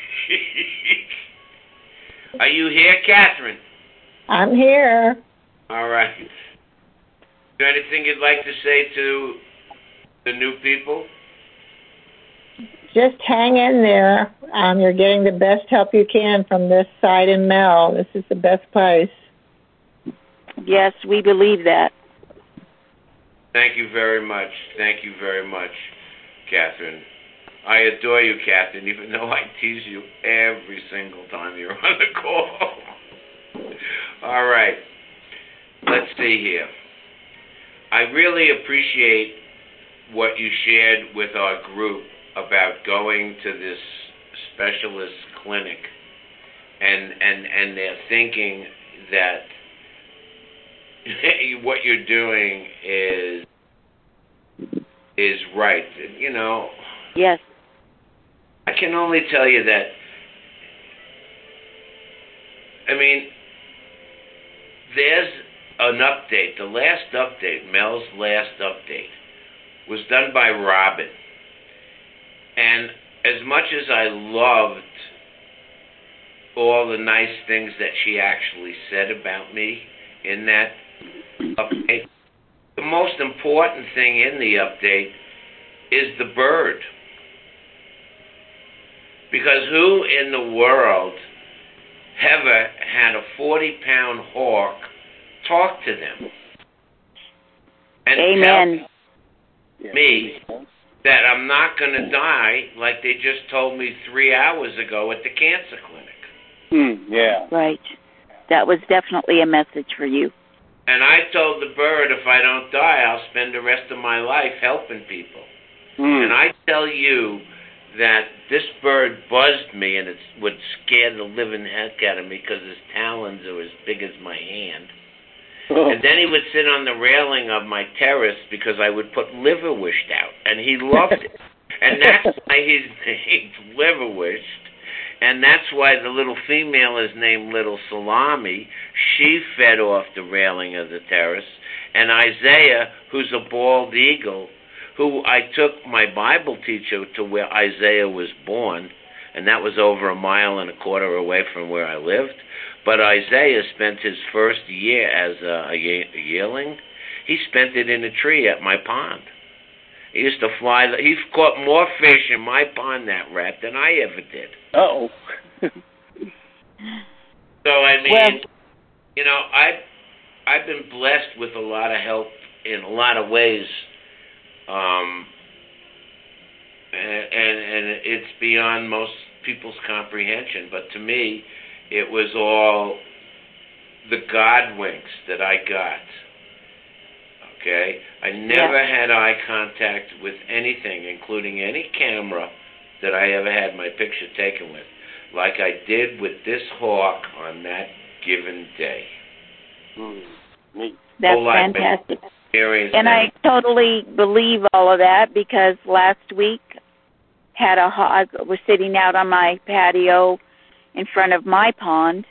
Are you here, Catherine? I'm here. All right. Is there anything you'd like to say to the new people? Just hang in there. You're getting the best help you can from this side in Mel. This is the best place. Yes, we believe that. Thank you very much. Thank you very much, Catherine. I adore you, Catherine, even though I tease you every single time you're on the call. All right. Let's see here. I really appreciate what you shared with our group about going to this specialist clinic and they're thinking that what you're doing is right. You know. Yes. I can only tell you that, I mean, there's an update. The last update, Mel's last update, was done by Robin. And as much as I loved all the nice things that she actually said about me in that update, the most important thing in the update is the bird. Because who in the world ever had a 40-pound hawk talk to them and Amen. tell me that I'm not going to die like they just told me 3 hours ago at the cancer clinic? Yeah. Right. That was definitely a message for you. And I told the bird if I don't die, I'll spend the rest of my life helping people. And I tell you that this bird buzzed me, and it would scare the living heck out of me because his talons are as big as my hand. And then he would sit on the railing of my terrace because I would put liverwurst out, and he loved it. And that's why he's named Liverwurst. And that's why the little female is named Little Salami. She fed off the railing of the terrace. And Isaiah, who's a bald eagle, who I took my Bible teacher to where Isaiah was born, and that was over 1.25 miles away from where I lived. But Isaiah spent his first year as a yearling he spent it in a tree at my pond. He used to fly. He caught more fish in my pond, that rat, than I ever did. Uh-oh. So, I mean, you know, I've been blessed with a lot of help in a lot of ways. And it's beyond most people's comprehension. But to me, it was all the God winks that I got. Okay? I never had eye contact with anything, including any camera that I ever had my picture taken with, like I did with this hawk on that given day. That's fantastic. And I totally believe all of that, because last week I was sitting out on my patio in front of my pond,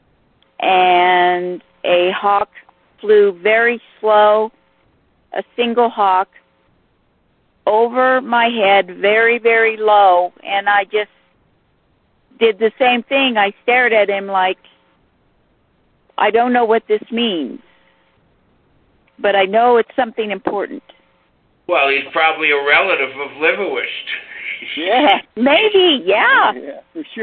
and a hawk flew very slow, a single hawk, over my head, very, very low, and I just did the same thing. I stared at him like, I don't know what this means, but I know it's something important. Well, he's probably a relative of Liverwished. Yeah. Maybe, yeah. Yeah, for sure.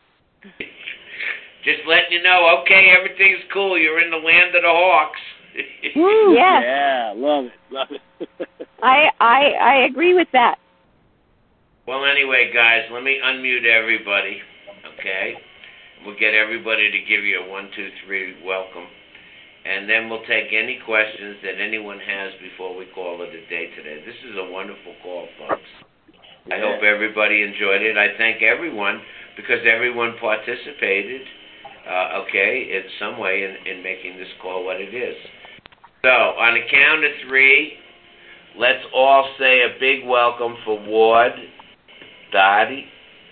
Just letting you know, okay, everything's cool. You're in the land of the hawks. Woo, yes. Yeah, love it. I agree with that. Well, anyway, guys, let me unmute everybody, okay? We'll get everybody to give you a 1, 2, 3 welcome. And then we'll take any questions that anyone has before we call it a day today. This is a wonderful call, folks. I hope everybody enjoyed it. I thank everyone, because everyone participated, in some way in making this call what it is. So, on the count of 3, let's all say a big welcome for Ward, Dottie,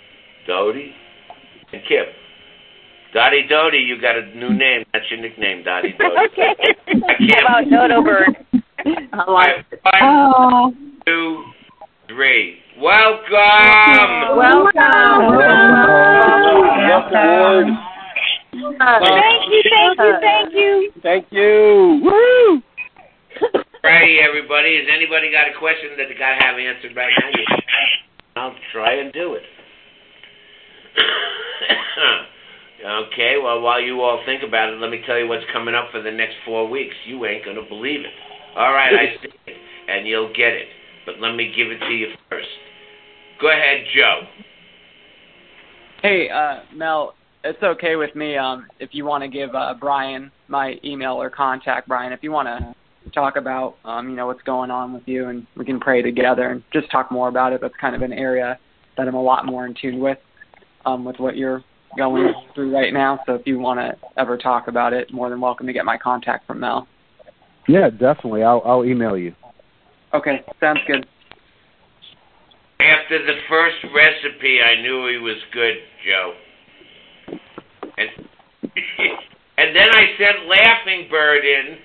and Kip. Dottie Doty, you got a new name. That's your nickname, Dottie Doty. Okay. How about Dodo Bird? I like it. 1, 2, 3. Welcome! Welcome! Ward. Thank you. Thank you. Woo! Righty, everybody. Has anybody got a question that they got to have answered right now? I'll try and do it. Okay, well, while you all think about it, let me tell you what's coming up for the next 4 weeks. You ain't going to believe it. All right, I see it, and you'll get it. But let me give it to you first. Go ahead, Joe. Hey, Mel, it's okay with me if you want to give Brian my email or contact Brian. If you want to talk about, what's going on with you, and we can pray together and just talk more about it. That's kind of an area that I'm a lot more in tune with what you're going through right now. So if you want to ever talk about it, more than welcome to get my contact from Mel. Yeah, definitely. I'll email you. Okay, sounds good. After the first recipe, I knew he was good, Joe. And then I sent Laughing Bird in,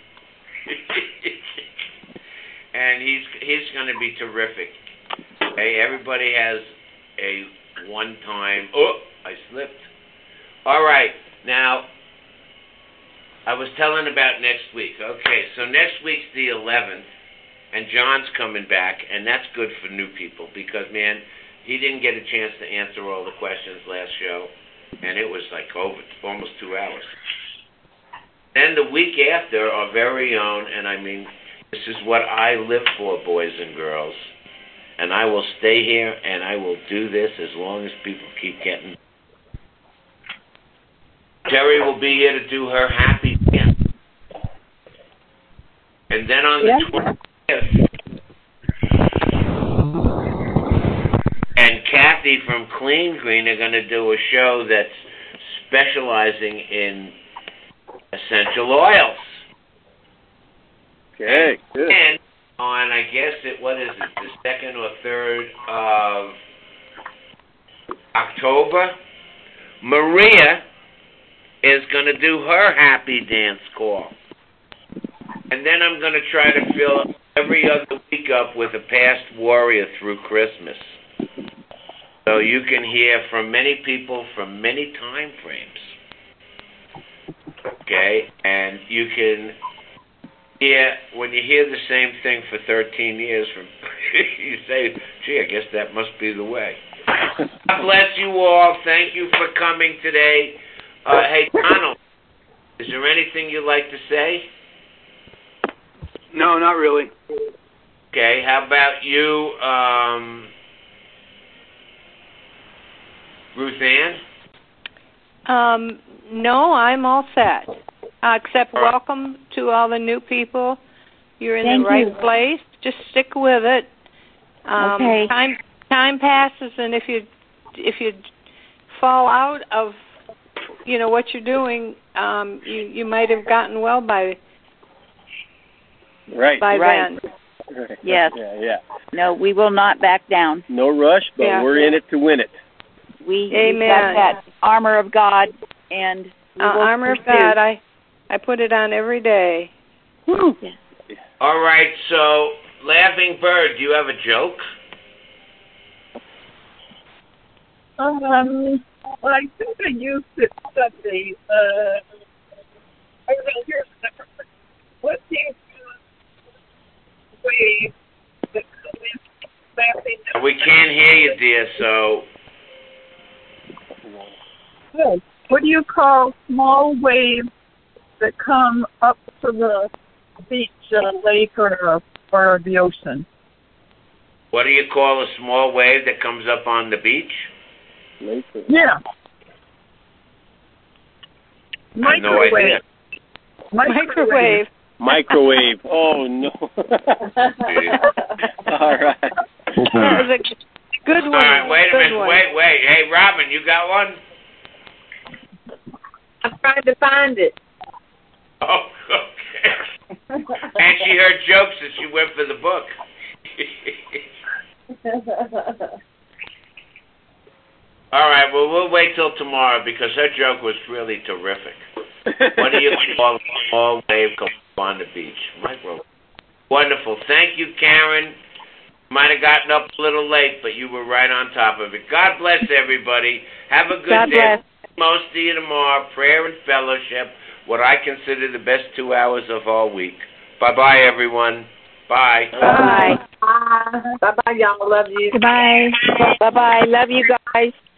and he's going to be terrific. Okay, everybody has a one-time. Oh, I slipped. All right, now I was telling about next week. Okay, so next week's the 11th. And John's coming back, and that's good for new people because, man, he didn't get a chance to answer all the questions last show, and it was like almost 2 hours. Then the week after, our very own, and I mean, this is what I live for, boys and girls, and I will stay here, and I will do this as long as people keep getting. Terry will be here to do her happy dance. And then on the 20th, and Kathy from Clean Green are going to do a show that's specializing in essential oils. Okay, good. And on, I guess the 2nd or 3rd of October, Maria is going to do her happy dance call. And then I'm going to try to fill every other week up with a past warrior through Christmas. So you can hear from many people from many time frames. Okay? And you can when you hear the same thing for 13 years, from you say, "Gee, I guess that must be the way." God bless you all. Thank you for coming today. Hey, Donald, is there anything you'd like to say? No, not really. Okay. How about you, Ruth Ann? No, I'm all set. Except welcome to all the new people. You're in the right place. Just stick with it. Okay. Time passes, and if you fall out of what you're doing, you might have gotten well by then. Right. Yes. Yeah. No, we will not back down. No rush, but we're in it to win it. We've got that armor of God, and armor of God. I put it on every day. Woo. Yeah. All right. So, Laughing Bird, do you have a joke? I think I used it Sunday. I don't know. Here's the difference. What seems to wave that is laughing? We can't hear you, dear. So. What do you call small waves that come up to the beach, lake, or the ocean? What do you call a small wave that comes up on the beach? Yeah. Microwave. Microwave. Microwave. Oh, no. All right. That was a good one. All right, wait a minute. Wait. Hey, Robin, you got one? I'm trying to find it. Oh, okay. And she heard jokes and she went for the book. All right, well, we'll wait till tomorrow because her joke was really terrific. What do you call a small wave come on the beach? Microwave. Wonderful. Thank you, Karen. Might have gotten up a little late, but you were right on top of it. God bless everybody. Have a good day. Bless. Most of you tomorrow. Prayer and fellowship. What I consider the best 2 hours of all week. Bye-bye, everyone. Bye. Bye. Bye-bye, y'all. Love you. Goodbye. Bye-bye. Love you guys.